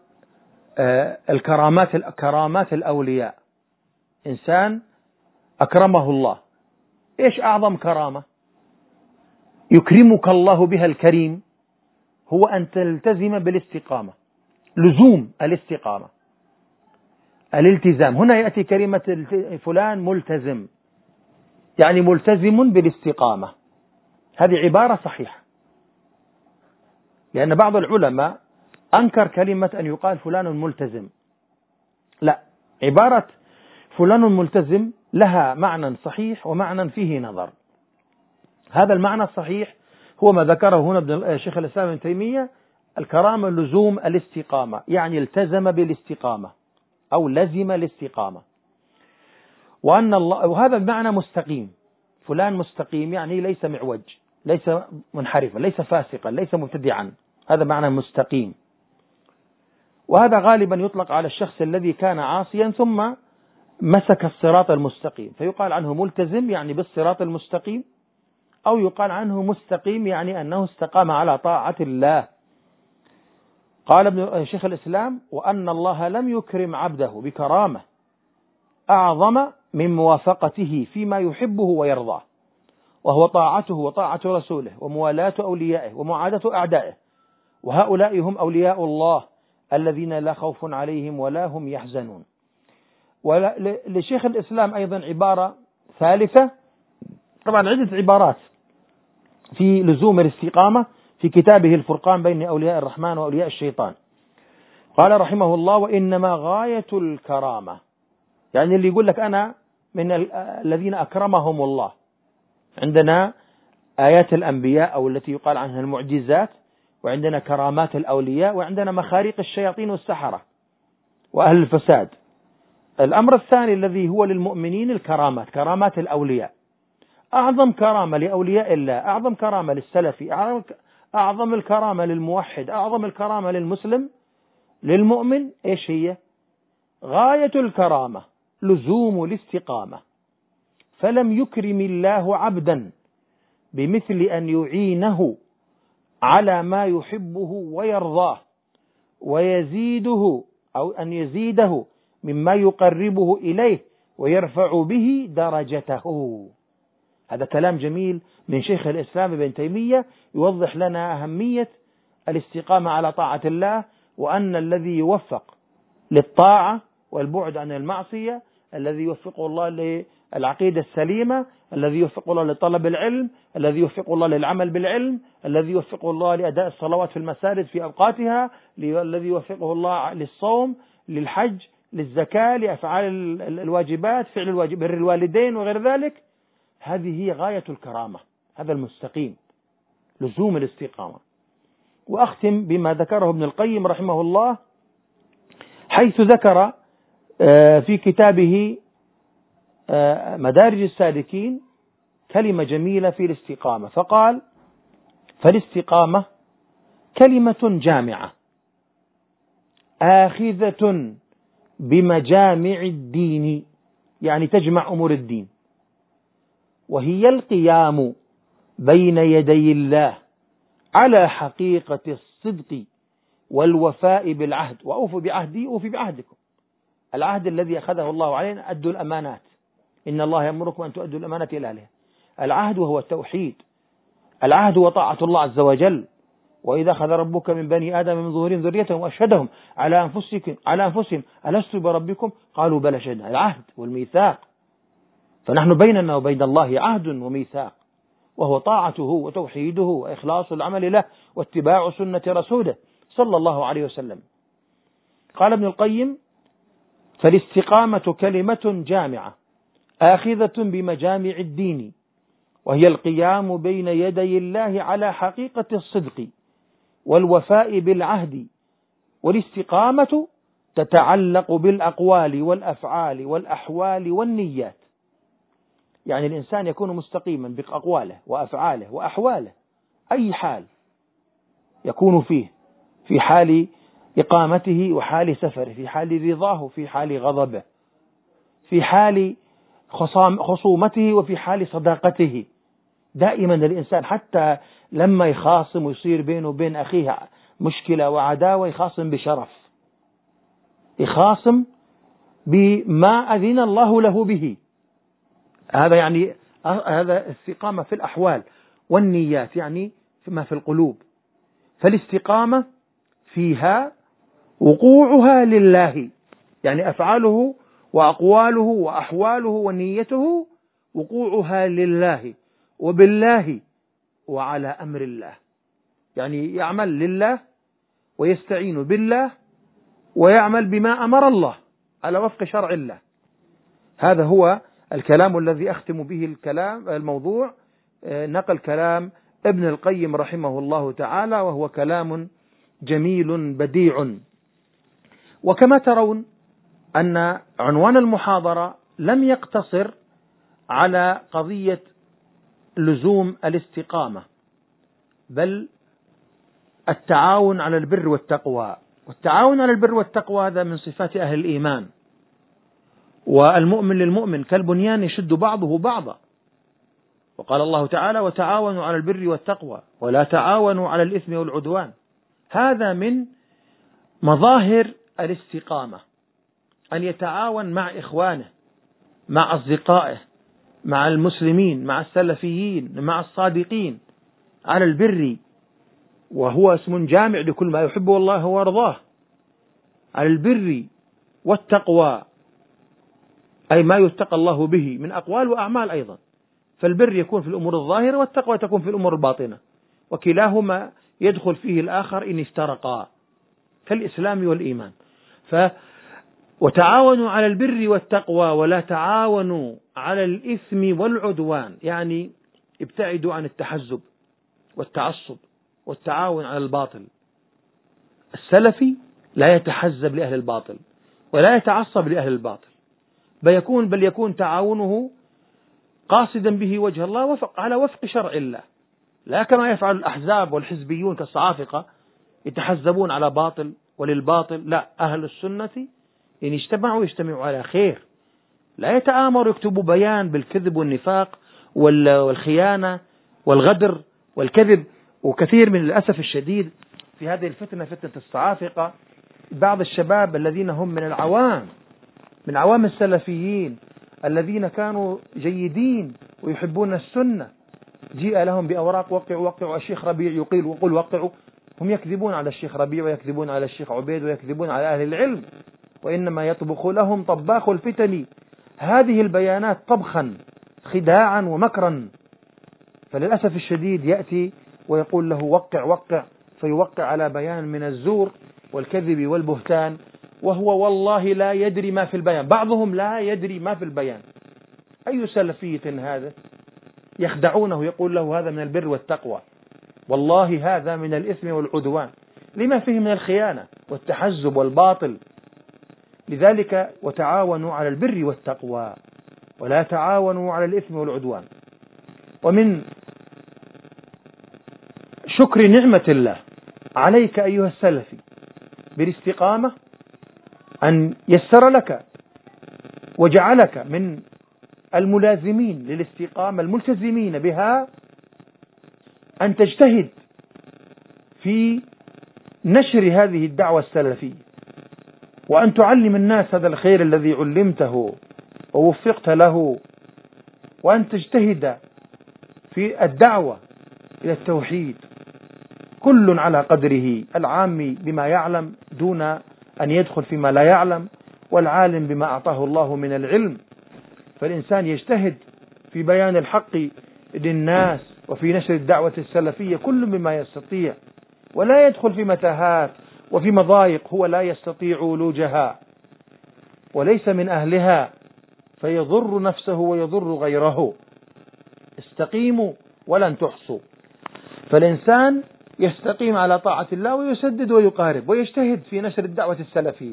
كرامات الأولياء، إنسان أكرمه الله. إيش أعظم كرامة يكرمك الله بها الكريم؟ هو أن تلتزم بالاستقامة، لزوم الاستقامة، الالتزام. هنا يأتي كلمة فلان ملتزم، يعني ملتزم بالاستقامة. هذه عبارة صحيحة، لأن بعض العلماء أنكر كلمة أن يقال فلان ملتزم. لا، عبارة فلان ملتزم لها معنى صحيح ومعنى فيه نظر. هذا المعنى الصحيح هو ما ذكره هنا الشيخ الإسلام ابن تيمية: الكرامة لزوم الاستقامة، يعني التزم بالاستقامة أو لزم الاستقامة. وهذا بمعنى مستقيم. فلان مستقيم يعني ليس معوج، ليس منحرفا، ليس فاسقا، ليس مبتدعا. هذا معنى مستقيم. وهذا غالبا يطلق على الشخص الذي كان عاصيا ثم مسك الصراط المستقيم، فيقال عنه ملتزم يعني بالصراط المستقيم، أو يقال عنه مستقيم يعني أنه استقام على طاعة الله. قال ابن شيخ الإسلام: وأن الله لم يكرم عبده بكرامة أعظم من موافقته فيما يحبه ويرضاه، وهو طاعته وطاعة رسوله وموالاة أوليائه ومعادة أعدائه، وهؤلاء هم أولياء الله الذين لا خوف عليهم ولا هم يحزنون. ولشيخ الإسلام أيضا عبارة ثالثة، طبعا عدة عبارات في لزوم الاستقامة في كتابه الفرقان بين أولياء الرحمن وأولياء الشيطان. قال رحمه الله: وإنما غاية الكرامة، يعني اللي يقول لك أنا من الذين أكرمهم الله. عندنا آيات الأنبياء أو التي يقال عنها المعجزات، وعندنا كرامات الأولياء، وعندنا مخاريق الشياطين والسحرة وأهل الفساد. الأمر الثاني الذي هو للمؤمنين الكرامات، كرامات الأولياء. أعظم كرامة لأولياء الله، أعظم كرامة للسلفي، أعظم الكرامة للموحد، أعظم الكرامة للمسلم، للمؤمن، إيش هي؟ غاية الكرامة لزوم الاستقامة. فلم يكرم الله عبدا بمثل أن يعينه على ما يحبه ويرضاه ويزيده، أو أن يزيده مما يقربه إليه ويرفع به درجته. هذا كلام جميل من شيخ الإسلام ابن تيمية يوضح لنا أهمية الاستقامة على طاعة الله، وأن الذي يوفق للطاعة والبعد عن المعصية، الذي يوفقه الله للعقيدة السليمة، الذي يوفقه الله لطلب العلم، الذي يوفقه الله للعمل بالعلم، الذي يوفقه الله لأداء الصلوات في المساجد في أوقاتها، الذي يوفقه الله للصوم، للحج، للزكاة، لأفعال الواجبات، فعل الواجب، بر الوالدين وغير ذلك. هذه هي غاية الكرامة، هذا المستقيم، لزوم الاستقامة. وأختم بما ذكره ابن القيم رحمه الله، حيث ذكر في كتابه مدارج السالكين كلمة جميلة في الاستقامة، فقال: فالاستقامة كلمة جامعة آخذة بمجامع الدين، يعني تجمع أمور الدين، وهي القيام بين يدي الله على حقيقة الصدق والوفاء بالعهد. وأوفوا بعهدي أوفي بعهدكم. العهد الذي أخذه الله علينا: أدوا الأمانات، إن الله يأمركم أن تؤدوا الأمانات إلى أهلها. العهد وهو التوحيد، العهد وطاعة الله عز وجل. وإذا أخذ ربك من بني آدم من ظهورهم ذريتهم وأشهدهم على أنفسهم ألست بربكم قالوا بلى شهدنا. العهد والميثاق. فنحن بيننا وبين الله عهد وميثاق، وهو طاعته وتوحيده وإخلاص العمل له واتباع سنة رسوله صلى الله عليه وسلم. قال ابن القيم: فالاستقامة كلمة جامعة آخذة بمجامع الدين، وهي القيام بين يدي الله على حقيقة الصدق والوفاء بالعهد. والاستقامة تتعلق بالأقوال والأفعال والأحوال والنيات، يعني الإنسان يكون مستقيما بأقواله وأفعاله وأحواله، أي حال يكون فيه، في حال إقامته وحال سفره، في حال رضاه وفي حال غضبه، في حال خصومته وفي حال صداقته. دائما الإنسان حتى لما يخاصم ويصير بينه وبين أخيه مشكلة وعداوة يخاصم بشرف، يخاصم بما أذن الله له به. هذا يعني هذا استقامة في الأحوال والنيات، يعني ما في القلوب. فالاستقامة فيها وقوعها لله، يعني أفعاله وأقواله وأحواله ونيته وقوعها لله وبالله وعلى أمر الله، يعني يعمل لله ويستعين بالله ويعمل بما أمر الله على وفق شرع الله. هذا هو الكلام الذي أختم به الموضوع، نقل كلام ابن القيم رحمه الله تعالى، وهو كلام جميل بديع. وكما ترون أن عنوان المحاضرة لم يقتصر على قضية لزوم الاستقامة، بل التعاون على البر والتقوى. والتعاون على البر والتقوى هذا من صفات أهل الإيمان، والمؤمن للمؤمن كالبنيان يشد بعضه بعضا. وقال الله تعالى: وتعاونوا على البر والتقوى ولا تعاونوا على الإثم والعدوان. هذا من مظاهر الاستقامة، أن يتعاون مع إخوانه، مع أصدقائه، مع المسلمين، مع السلفيين، مع الصادقين على البر، وهو اسم جامع لكل ما يحبه الله ويرضاه، على البر والتقوى، أي ما يتقى الله به من أقوال وأعمال أيضا. فالبر يكون في الأمور الظاهرة، والتقوى تكون في الأمور الباطنة، وكلاهما يدخل فيه الآخر إن افترقا، كالإسلام والإيمان. وتعاونوا على البر والتقوى ولا تعاونوا على الإثم والعدوان، يعني ابتعدوا عن التحزب والتعصب والتعاون على الباطل. السلفي لا يتحزب لأهل الباطل ولا يتعصب لأهل الباطل، بل يكون تعاونه قاصدا به وجه الله على وفق شرع الله، لا كما يفعل الأحزاب والحزبيون كالصعافقة يتحزبون على باطل وللباطل. لا، أهل السنة إن اجتمعوا يجتمعوا على خير، لا يتآمروا يكتبوا بيان بالكذب والنفاق والخيانة والغدر والكذب. وكثير من الأسف الشديد في هذه الفتنة، فتنة الصعافقة، بعض الشباب الذين هم من عوام السلفيين الذين كانوا جيدين ويحبون السنة، جيء لهم بأوراق وقعوا الشيخ ربيع يقول وقعوا. هم يكذبون على الشيخ ربيع ويكذبون على الشيخ عبيد ويكذبون على أهل العلم، وإنما يطبخ لهم طباخ الفتن هذه البيانات طبخا خداعا ومكرا. فللأسف الشديد يأتي ويقول له وقع، فيوقع على بيان من الزور والكذب والبهتان، وهو والله لا يدري ما في البيان. بعضهم لا يدري ما في البيان. أي سلفية هذا؟ يخدعونه، يقول له هذا من البر والتقوى، والله هذا من الإثم والعدوان، لما فيه من الخيانة والتحزب والباطل. لذلك وتعاونوا على البر والتقوى ولا تعاونوا على الإثم والعدوان. ومن شكر نعمة الله عليك أيها السلفي بالاستقامة أن يسر لك وجعلك من الملازمين للاستقامة الملتزمين بها، أن تجتهد في نشر هذه الدعوة السلفية، وأن تعلم الناس هذا الخير الذي علمته ووفقت له، وأن تجتهد في الدعوة إلى التوحيد، كل على قدره، العام بما يعلم دون أن يدخل فيما لا يعلم، والعالم بما أعطاه الله من العلم. فالإنسان يجتهد في بيان الحق للناس وفي نشر الدعوة السلفية كل بما يستطيع، ولا يدخل في متاهات وفي مضايق هو لا يستطيع ولوجها وليس من أهلها، فيضر نفسه ويضر غيره. استقيموا ولن تحصوا. فالإنسان يستقيم على طاعة الله ويسدد ويقارب ويجتهد في نشر الدعوة السلفية.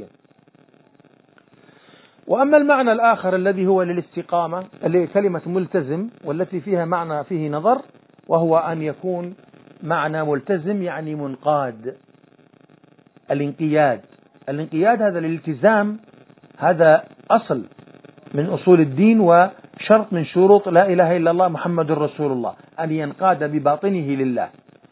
وأما المعنى الآخر الذي هو للاستقامة، اللي كلمة ملتزم، والتي فيها معنى فيه نظر، وهو أن يكون معنى ملتزم يعني منقاد. الانقياد هذا الالتزام، هذا أصل من أصول الدين وشرط من شروط لا إله إلا الله محمد رسول الله، أن ينقاد بباطنه لله.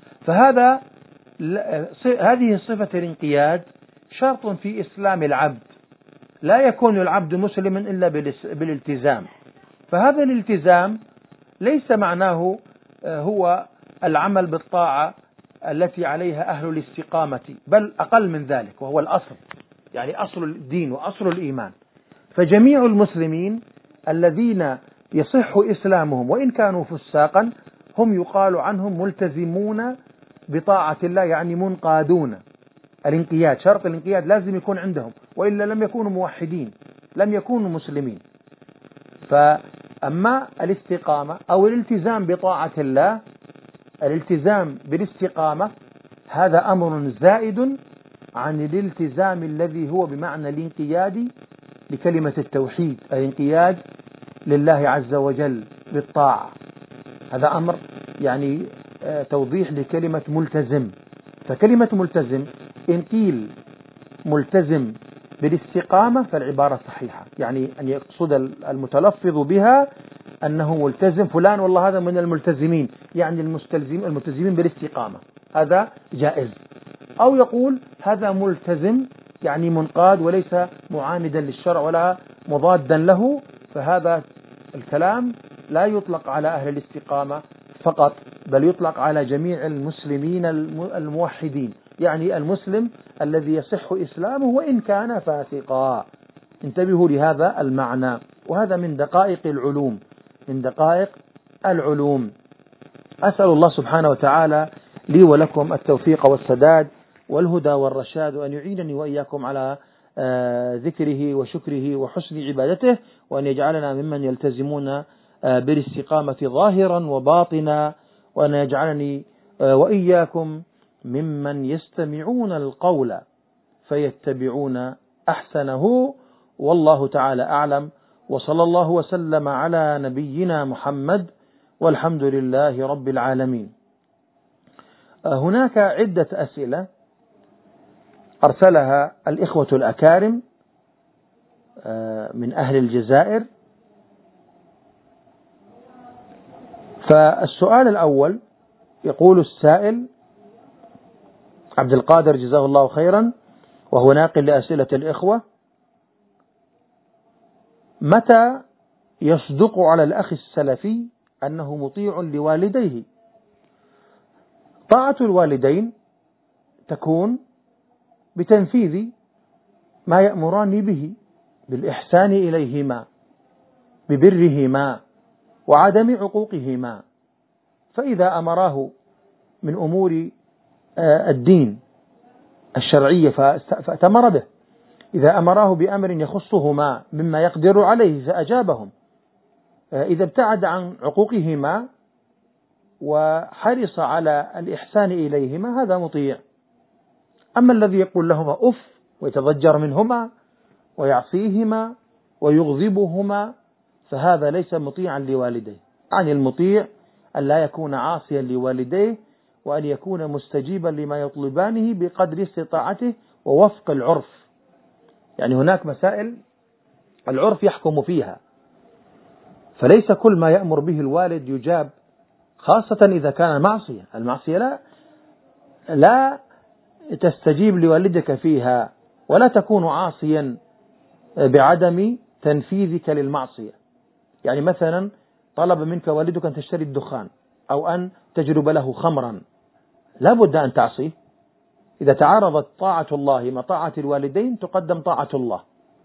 هذه صفة الانقياد شرط في إسلام العبد، لا يكون العبد مسلما إلا بالالتزام. فهذا الالتزام ليس معناه هو العمل بالطاعة التي عليها أهل الاستقامة، بل أقل من ذلك، وهو الأصل، يعني أصل الدين وأصل الإيمان. فجميع المسلمين الذين يصح إسلامهم وإن كانوا فساقا، هم يقال عنهم ملتزمون بطاعة الله، يعني منقادون. الانقياد، شرط الانقياد لازم يكون عندهم، وإلا لم يكونوا موحدين، لم يكونوا مسلمين. فأما الاستقامة أو الالتزام بطاعة الله، الالتزام بالاستقامة هذا أمر زائد عن الالتزام الذي هو بمعنى الانقياد لكلمة التوحيد، الانقياد لله عز وجل بالطاعة. هذا أمر يعني توضيح لكلمة ملتزم. فكلمة ملتزم إن قيل ملتزم بالاستقامة فالعبارة صحيحة، يعني أن يقصد المتلفظ بها أنه ملتزم فلان، والله هذا من الملتزمين، يعني الملتزمين بالاستقامة، هذا جائز. أو يقول هذا ملتزم يعني منقاد وليس معاندا للشرع ولا مضادا له، فهذا الكلام لا يطلق على أهل الاستقامة فقط، بل يطلق على جميع المسلمين الموحدين، يعني المسلم الذي يصح إسلامه وإن كان فاسقا. انتبهوا لهذا المعنى، وهذا من دقائق العلوم، من دقائق العلوم. أسأل الله سبحانه وتعالى لي ولكم التوفيق والسداد والهدى والرشاد، وأن يعينني وإياكم على ذكره وشكره وحسن عبادته، وأن يجعلنا ممن يلتزمون بالاستقامة ظاهرا وباطنا، وأن يجعلني وإياكم ممن يستمعون القول فيتبعون أحسنه. والله تعالى أعلم، وصلى الله وسلم على نبينا محمد، والحمد لله رب العالمين. هناك عدة أسئلة أرسلها الإخوة الأكارم من أهل الجزائر. فالسؤال الأول يقول السائل عبد القادر جزاه الله خيرا، وهو ناقل لأسئلة الإخوة: متى يصدق على الأخ السلفي أنه مطيع لوالديه؟ طاعة الوالدين تكون بتنفيذ ما يأمران به، بالإحسان إليهما، ببرهما، وعدم عقوقهما. فإذا أمراه من أمور الدين الشرعية فأتمر به، إذا أمراه بأمر يخصهما مما يقدر عليه فأجابهم، إذا ابتعد عن عقوقهما وحرص على الإحسان إليهما هذا مطيع. أما الذي يقول لهما أف ويتضجر منهما ويعصيهما ويغضبهما فهذا ليس مطيعا لوالديه. يعني المطيع أن لا يكون عاصيا لوالديه، وأن يكون مستجيبا لما يطلبانه بقدر استطاعته ووفق العرف. يعني هناك مسائل العرف يحكم فيها، فليس كل ما يأمر به الوالد يجاب، خاصة إذا كان معصية. المعصية لا تستجيب لوالدك فيها، ولا تكون عاصيا بعدم تنفيذك للمعصية. يعني مثلا طلب منك والدك أن تشتري الدخان أو أن تجلب له خمرا، لا بد أن تعصيه. إذا تعارضت طاعة الله مع طاعة الوالدين تقدم طاعة الله،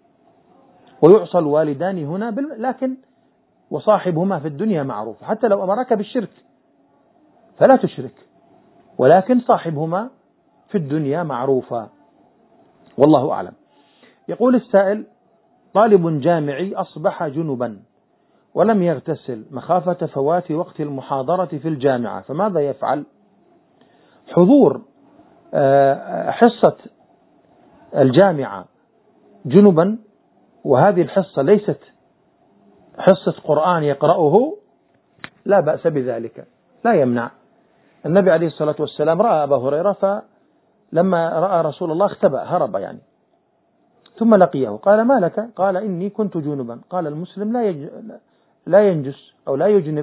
ويعصى الوالدان هنا لكن وصاحبهما في الدنيا معروف، حتى لو أمرك بالشرك فلا تشرك، ولكن صاحبهما في الدنيا معروفا، والله أعلم. يقول السائل: طالب جامعي أصبح جنبا ولم يغتسل مخافة فوات وقت المحاضرة في الجامعة، فماذا يفعل؟ حضور حصة الجامعة جنبا، وهذه الحصة ليست حصة قرآن يقرأه، لا بأس بذلك، لا يمنع. النبي عليه الصلاة والسلام رأى أبا هريرة، فلما رأى رسول الله اختبأ، هرب يعني، ثم لقيه قال: ما لك؟ قال: إني كنت جنبا. قال: المسلم لا ينجس أو لا يجنب،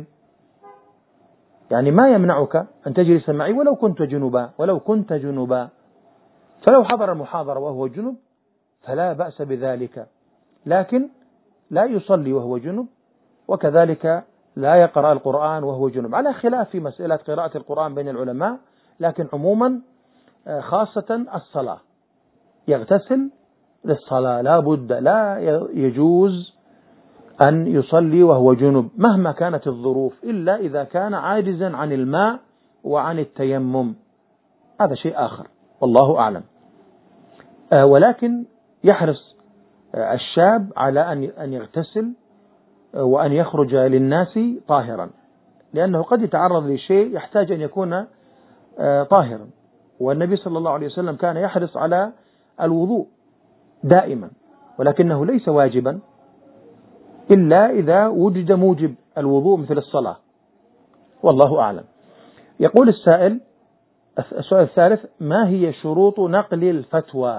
يعني ما يمنعك أن تجلس معي ولو كنت جنبا. فلو حضر المحاضرة وهو جنب فلا بأس بذلك، لكن لا يصلي وهو جنب، وكذلك لا يقرأ القرآن وهو جنب، على خلاف في مسألة قراءة القرآن بين العلماء. لكن عموما خاصة الصلاة يغتسل للصلاة، لا بد، لا يجوز أن يصلي وهو جنب مهما كانت الظروف، إلا إذا كان عاجزا عن الماء وعن التيمم، هذا شيء آخر والله أعلم. ولكن يحرص الشاب على أن يغتسل وأن يخرج للناس طاهرا، لأنه قد يتعرض لشيء يحتاج أن يكون طاهرا، والنبي صلى الله عليه وسلم كان يحرص على الوضوء دائما، ولكنه ليس واجبا إلا إذا وجد موجب الوضوء مثل الصلاة، والله أعلم. يقول السائل السؤال الثالث: ما هي شروط نقل الفتوى؟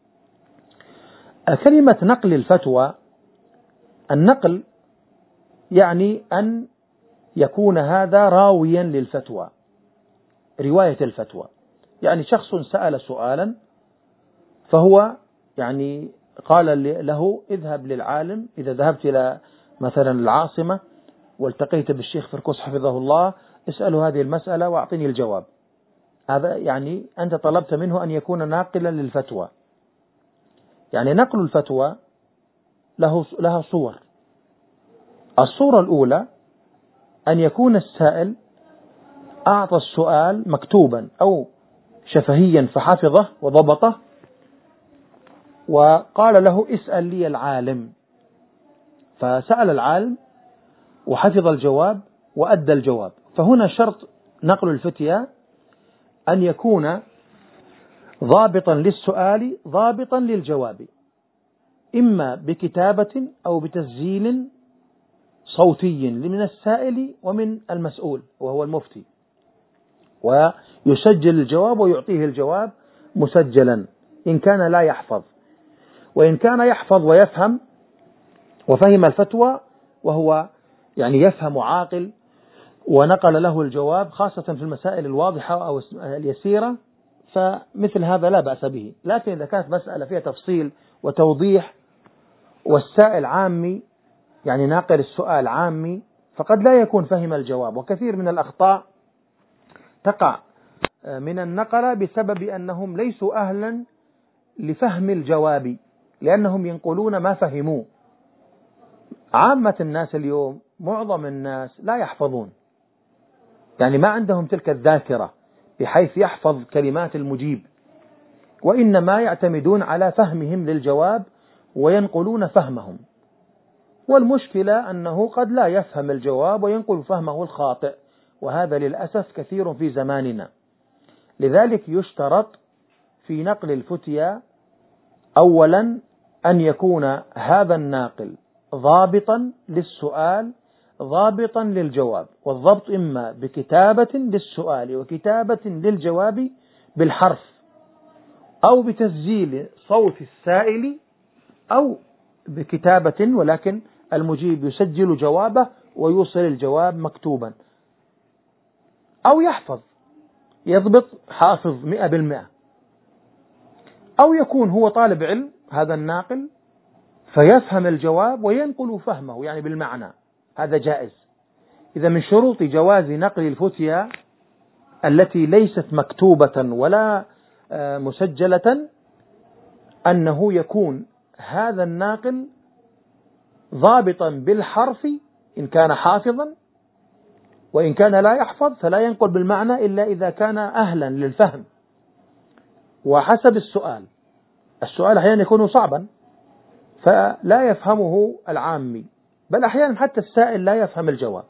كلمة نقل الفتوى، النقل يعني أن يكون هذا راويا للفتوى، رواية الفتوى، يعني شخص سأل سؤالا فهو يعني قال له اذهب للعالم، إذا ذهبت إلى مثلا العاصمة والتقيت بالشيخ فركوس حفظه الله، اسأله هذه المسألة وأعطني الجواب. هذا يعني أنت طلبت منه أن يكون ناقلا للفتوى. يعني نقل الفتوى لها صور. الصورة الأولى أن يكون السائل أعطى السؤال مكتوبا أو شفهيا فحفظه وضبطه، وقال له اسأل لي العالم، فسأل العالم وحفظ الجواب وأدى الجواب. فهنا شرط نقل الفتية أن يكون ضابطا للسؤال ضابطا للجواب، إما بكتابة أو بتسجيل صوتي من السائل ومن المسؤول وهو المفتي، ويسجل الجواب ويعطيه الجواب مسجلا إن كان لا يحفظ. وإن كان يحفظ ويفهم وفهم الفتوى وهو يعني يفهم عاقل ونقل له الجواب، خاصة في المسائل الواضحة أو اليسيرة، فمثل هذا لا بأس به. لكن إذا كانت مسألة فيها تفصيل وتوضيح والسائل عامي، يعني ناقل السؤال عامي، فقد لا يكون فهم الجواب. وكثير من الأخطاء تقع من النقلة بسبب أنهم ليسوا أهلا لفهم الجواب، لأنهم ينقلون ما فهموه. عامة الناس اليوم، معظم الناس لا يحفظون، يعني ما عندهم تلك الذاكرة بحيث يحفظ كلمات المجيب، وإنما يعتمدون على فهمهم للجواب وينقلون فهمهم. والمشكلة أنه قد لا يفهم الجواب وينقل فهمه الخاطئ، وهذا للأسف كثير في زماننا. لذلك يشترط في نقل الفتيا أولا أن يكون هذا الناقل ضابطا للسؤال ضابطا للجواب، والضبط إما بكتابة للسؤال وكتابة للجواب بالحرف، أو بتسجيل صوت السائل، أو بكتابة ولكن المجيب يسجل جوابه ويوصل الجواب مكتوبا، أو يحفظ يضبط حافظ 100%، أو يكون هو طالب علم هذا الناقل فيفهم الجواب وينقل فهمه يعني بالمعنى، هذا جائز. إذا من شروط جواز نقل الفتيا التي ليست مكتوبة ولا مسجلة أنه يكون هذا الناقل ضابطا بالحرف إن كان حافظا، وإن كان لا يحفظ فلا ينقل بالمعنى إلا إذا كان أهلا للفهم. وحسب السؤال أحيانا يكون صعبا فلا يفهمه العامي، بل أحيانا حتى السائل لا يفهم الجواب،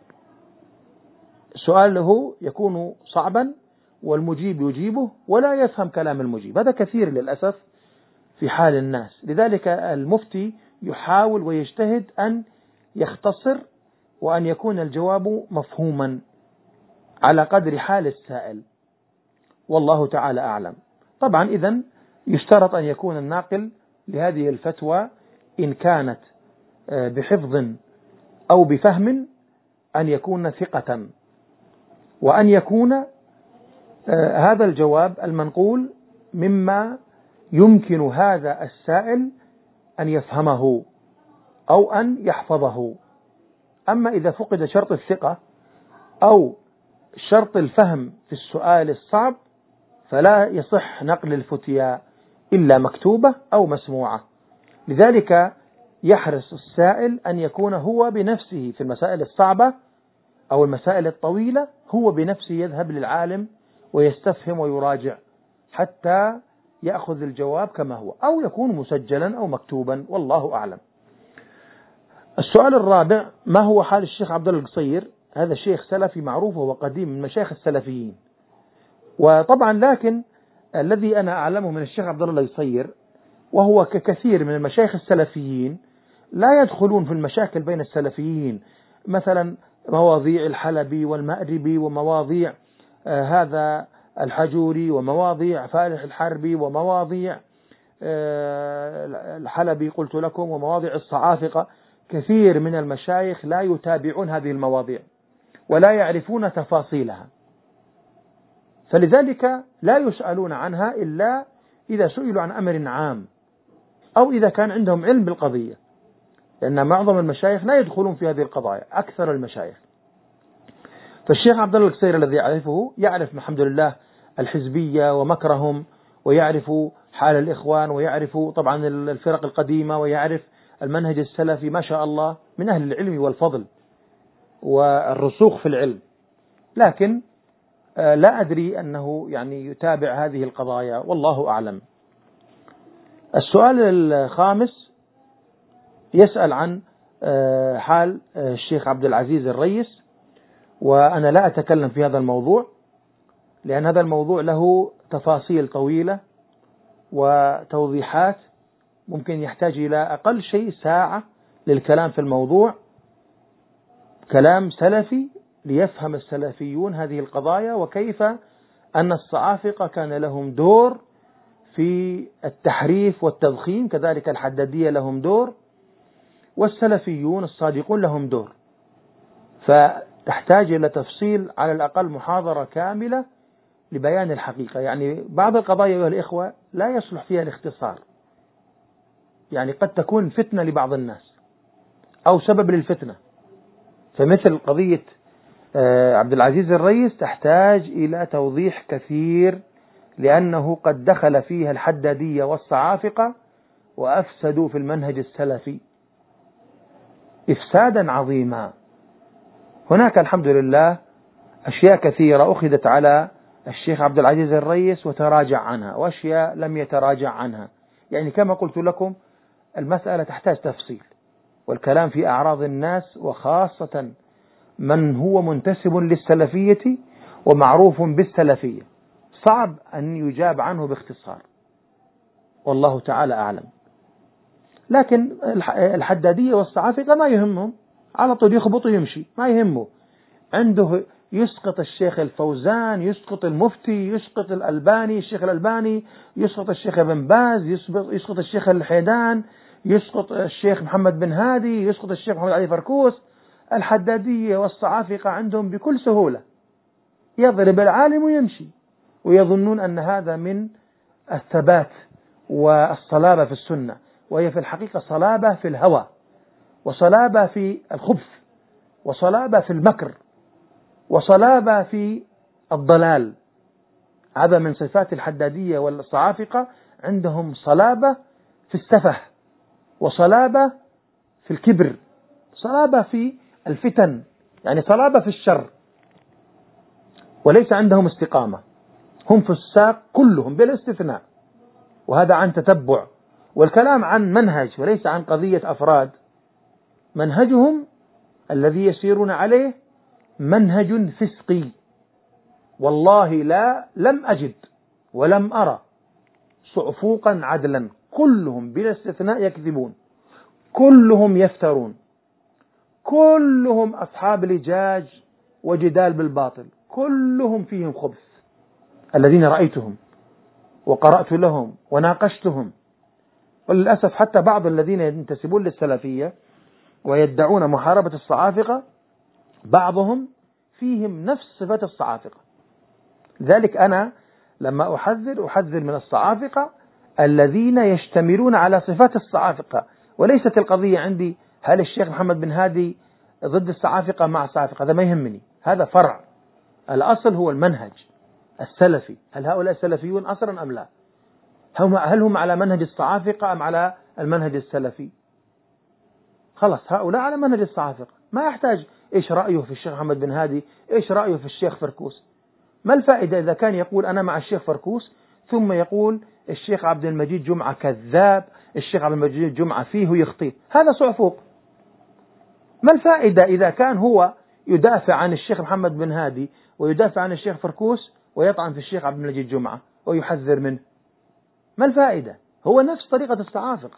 سؤاله يكون صعبا والمجيب يجيبه ولا يفهم كلام المجيب. هذا كثير للأسف في حال الناس. لذلك المفتي يحاول ويجتهد أن يختصر وأن يكون الجواب مفهوما على قدر حال السائل، والله تعالى أعلم. طبعا إذن يشترط أن يكون الناقل لهذه الفتوى إن كانت بحفظ أو بفهم أن يكون ثقة، وأن يكون هذا الجواب المنقول مما يمكن هذا السائل أن يفهمه أو أن يحفظه. أما إذا فقد شرط الثقة أو شرط الفهم في السؤال الصعب فلا يصح نقل الفتيا إلا مكتوبة أو مسموعة. لذلك يحرص السائل أن يكون هو بنفسه في المسائل الصعبة أو المسائل الطويلة، هو بنفسه يذهب للعالم ويستفهم ويراجع حتى يأخذ الجواب كما هو، أو يكون مسجلا أو مكتوبا، والله أعلم. السؤال الرابع: ما هو حال الشيخ عبد الله القصير؟ هذا الشيخ سلفي معروف وهو قديم من مشايخ السلفيين، وطبعا لكن الذي أنا أعلمه من الشيخ عبد الله القصير، وهو ككثير من المشايخ السلفيين لا يدخلون في المشاكل بين السلفيين، مثلا مواضيع الحلبي والمأربي ومواضيع هذا الحجوري ومواضيع فالح الحربي ومواضيع الحلبي قلت لكم ومواضيع الصعافقة. كثير من المشايخ لا يتابعون هذه المواضيع ولا يعرفون تفاصيلها، فلذلك لا يسألون عنها إلا إذا سئلوا عن أمر عام أو إذا كان عندهم علم بالقضية، لأن معظم المشايخ لا يدخلون في هذه القضايا، أكثر المشايخ. فالشيخ عبد الله القصير الذي يعرفه يعرف الحمد لله الحزبية ومكرهم، ويعرف حال الإخوان، ويعرف طبعا الفرق القديمة، ويعرف المنهج السلفي، ما شاء الله من أهل العلم والفضل والرسوخ في العلم، لكن لا أدري أنه يعني يتابع هذه القضايا، والله أعلم. السؤال الخامس يسأل عن حال الشيخ عبد العزيز الريس، وأنا لا أتكلم في هذا الموضوع لأن هذا الموضوع له تفاصيل طويلة وتوضيحات، ممكن يحتاج إلى أقل شيء ساعة للكلام في الموضوع، كلام سلفي ليفهم السلفيون هذه القضايا، وكيف أن الصعافقة كان لهم دور في التحريف والتضخيم، كذلك الحدادية لهم دور، والسلفيون الصادقون لهم دور. فتحتاج إلى تفصيل على الأقل محاضرة كاملة لبيان الحقيقة. يعني بعض القضايا أيها الإخوة لا يصلح فيها الاختصار، يعني قد تكون فتنة لبعض الناس أو سبب للفتنة، فمثل قضية عبد العزيز الريس تحتاج إلى توضيح كثير، لأنه قد دخل فيها الحدادية والصعافقة وأفسدوا في المنهج السلفي إفسادا عظيما. هناك الحمد لله أشياء كثيرة أخذت على الشيخ عبد العزيز الريس وتراجع عنها، وأشياء لم يتراجع عنها. يعني كما قلت لكم المسألة تحتاج تفصيل، والكلام في أعراض الناس، وخاصة من هو منتسب للسلفية ومعروف بالسلفية، صعب أن يجاب عنه باختصار، والله تعالى أعلم. لكن الحدادية والصعافقة ما يهمهم، على طول يخبط ويمشي، ما يهمه، عنده يسقط الشيخ الفوزان، يسقط المفتي، يسقط الألباني، الشيخ الألباني، يسقط الشيخ ابن باز، يسقط الشيخ الحيدان، يسقط الشيخ محمد بن هادي، يسقط الشيخ محمد علي فركوس. الحدادية والصعافقة عندهم بكل سهولة، يضرب العالم ويمشي، ويظنون أن هذا من الثبات والصلابة في السنة، وهي في الحقيقة صلابة في الهوى، وصلابة في الخبث، وصلابة في المكر، وصلابة في الضلال. هذا من صفات الحدادية والصعافقة، عندهم صلابة في السفه، وصلابة في الكبر، صلابة في الفتن، يعني صلابة في الشر، وليس عندهم استقامة. هم فساق كلهم بلا استثناء، وهذا عن تتبع، والكلام عن منهج وليس عن قضية أفراد. منهجهم الذي يسيرون عليه منهج فسقي، والله لم أجد ولم أرى صعفوقا عدلا، كلهم بلا استثناء يكذبون، كلهم يفترون، كلهم أصحاب لجاج وجدال بالباطل، كلهم فيهم خبث الذين رأيتهم وقرأت لهم وناقشتهم. وللأسف حتى بعض الذين ينتسبون للسلفية ويدعون محاربة الصعافقة، بعضهم فيهم نفس صفات الصعافقة. لذلك أنا لما أحذر من الصعافقة الذين يشتملون على صفات الصعافقة، وليست القضية عندي هل الشيخ محمد بن هادي ضد الصعافقة مع الصعافقة، هذا ما يهمني، هذا فرع. الأصل هو المنهج السلفي، هل هؤلاء سلفيون أصلا أم لا؟ هل هم على منهج الصعافقة أم على المنهج السلفي؟ خلاص هؤلاء على منهج الصعافقة، ما يحتاج إيش رأيه في الشيخ محمد بن هادي، إيش رأيه في الشيخ فركوس. ما الفائدة إذا كان يقول أنا مع الشيخ فركوس ثم يقول الشيخ عبد المجيد جمعة كذاب، الشيخ عبد المجيد جمعة فيه يخطئ، هذا صعفوق. ما الفائدة إذا كان هو يدافع عن الشيخ محمد بن هادي ويدافع عن الشيخ فركوس ويطعن في الشيخ عبد المجيد جمعة ويحذر منه؟ ما الفائدة؟ هو نفس طريقة الصعافقة،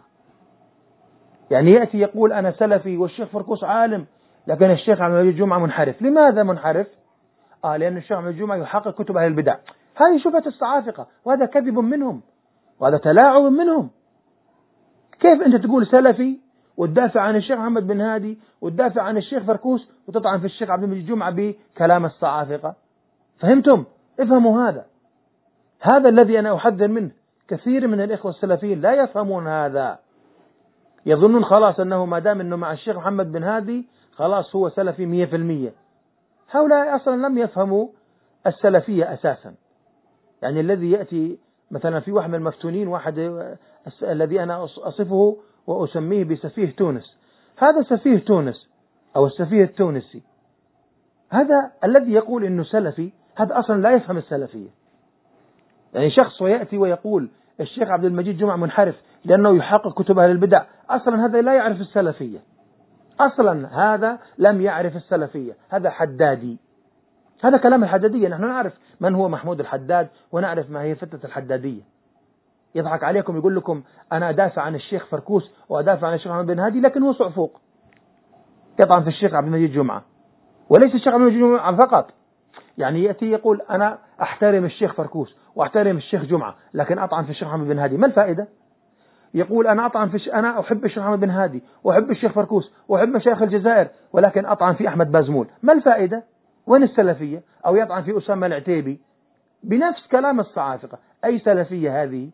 يعني يأتي يقول أنا سلفي والشيخ فركوس عالم، لكن الشيخ عبد المجيد جمعة منحرف. لماذا منحرف؟ لأن الشيخ عبد المجيد جمعة يحقق كتب أهل البدع. هذه شبهة الصعافقة، وهذا كذب منهم، وهذا تلاعب منهم. كيف أنت تقول سلفي وتدافع عن الشيخ محمد بن هادي وتدافع عن الشيخ فركوس وتطعن في الشيخ عبد المجيد جمعة بكلام الصعافقة؟ فهمتم؟ افهموا هذا الذي أنا أحذر منه. كثير من الإخوة السلفيين لا يفهمون هذا، يظنون خلاص أنه ما دام أنه مع الشيخ محمد بن هادي خلاص هو سلفي 100%. هؤلاء أصلا لم يفهموا السلفية أساسا. يعني الذي يأتي مثلا في واحد من المفتونين، واحد الذي أنا أصفه وأسميه بسفيه تونس، هذا سفيه تونس أو السفيه التونسي، هذا الذي يقول إنه سلفي، هذا أصلا لا يفهم السلفية. يعني شخص ويأتي ويقول الشيخ عبد المجيد جمعة منحرف لأنه يحقق كتب أهل البدع، أصلا هذا لا يعرف السلفية، أصلا هذا لم يعرف السلفية، هذا حدادي. هذا كلام الحدادية. نحن نعرف من هو محمود الحداد ونعرف ما هي فتنة الحدادية. يضحك عليكم يقول لكم أنا أدافع عن الشيخ فركوس وأدافع عن الشيخ محمد بن هادي، لكن هو صعفوق، يطعن في الشيخ عبد المجيد جمعة. وليس الشيخ عبد المجيد جمعة فقط، يعني يأتي يقول أنا أحترم الشيخ فركوس وأحترم الشيخ جمعة لكن أطعن في الشيخ محمد بن هادي. ما الفائدة؟ يقول أنا أنا أحب الشيخ محمد بن هادي وأحب الشيخ فركوس وأحب مشايخ الجزائر ولكن أطعن في أحمد بازمول. ما الفائدة؟ وين السلفية؟ أو يطعن في أسامة العتيبي بنفس كلام الصعافقة. أي سلفية هذه؟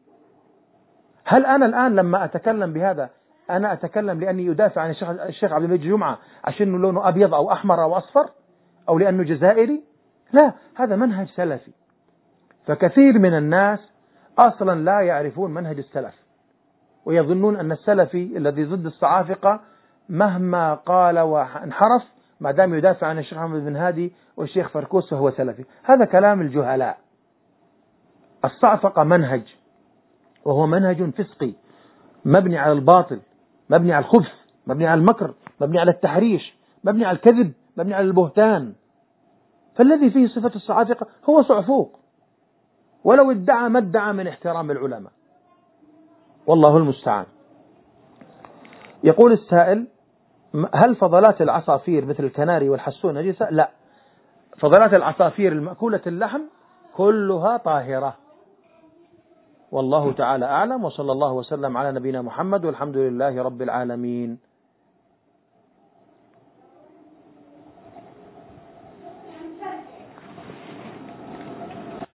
هل أنا الآن لما أتكلم بهذا أنا أتكلم لأني أدافع عن الشيخ عبد المجيد جمعة عشان لونه أبيض أو أحمر أو أصفر أو لأنه جزائري؟ لا، هذا منهج سلفي. فكثير من الناس أصلا لا يعرفون منهج السلف، ويظنون أن السلفي الذي ضد الصعافقة مهما قال وانحرف ما دام يدافع عن الشيخ محمد بن هادي والشيخ فركوس فهو سلفي. هذا كلام الجهلاء. الصعفقة منهج، وهو منهج فسقي مبني على الباطل، مبني على الخبث، مبني على المكر، مبني على التحريش، مبني على الكذب، مبني على البهتان. فالذي فيه صفة الصعافقة هو صعفوق، ولو ادعى ما ادعى من احترام العلماء، والله المستعان. يقول السائل: هل فضلات العصافير مثل الكناري والحسون نجسة؟ لا، فضلات العصافير المأكولة اللحم كلها طاهرة، والله تعالى أعلم، وصلى الله وسلم على نبينا محمد، والحمد لله رب العالمين.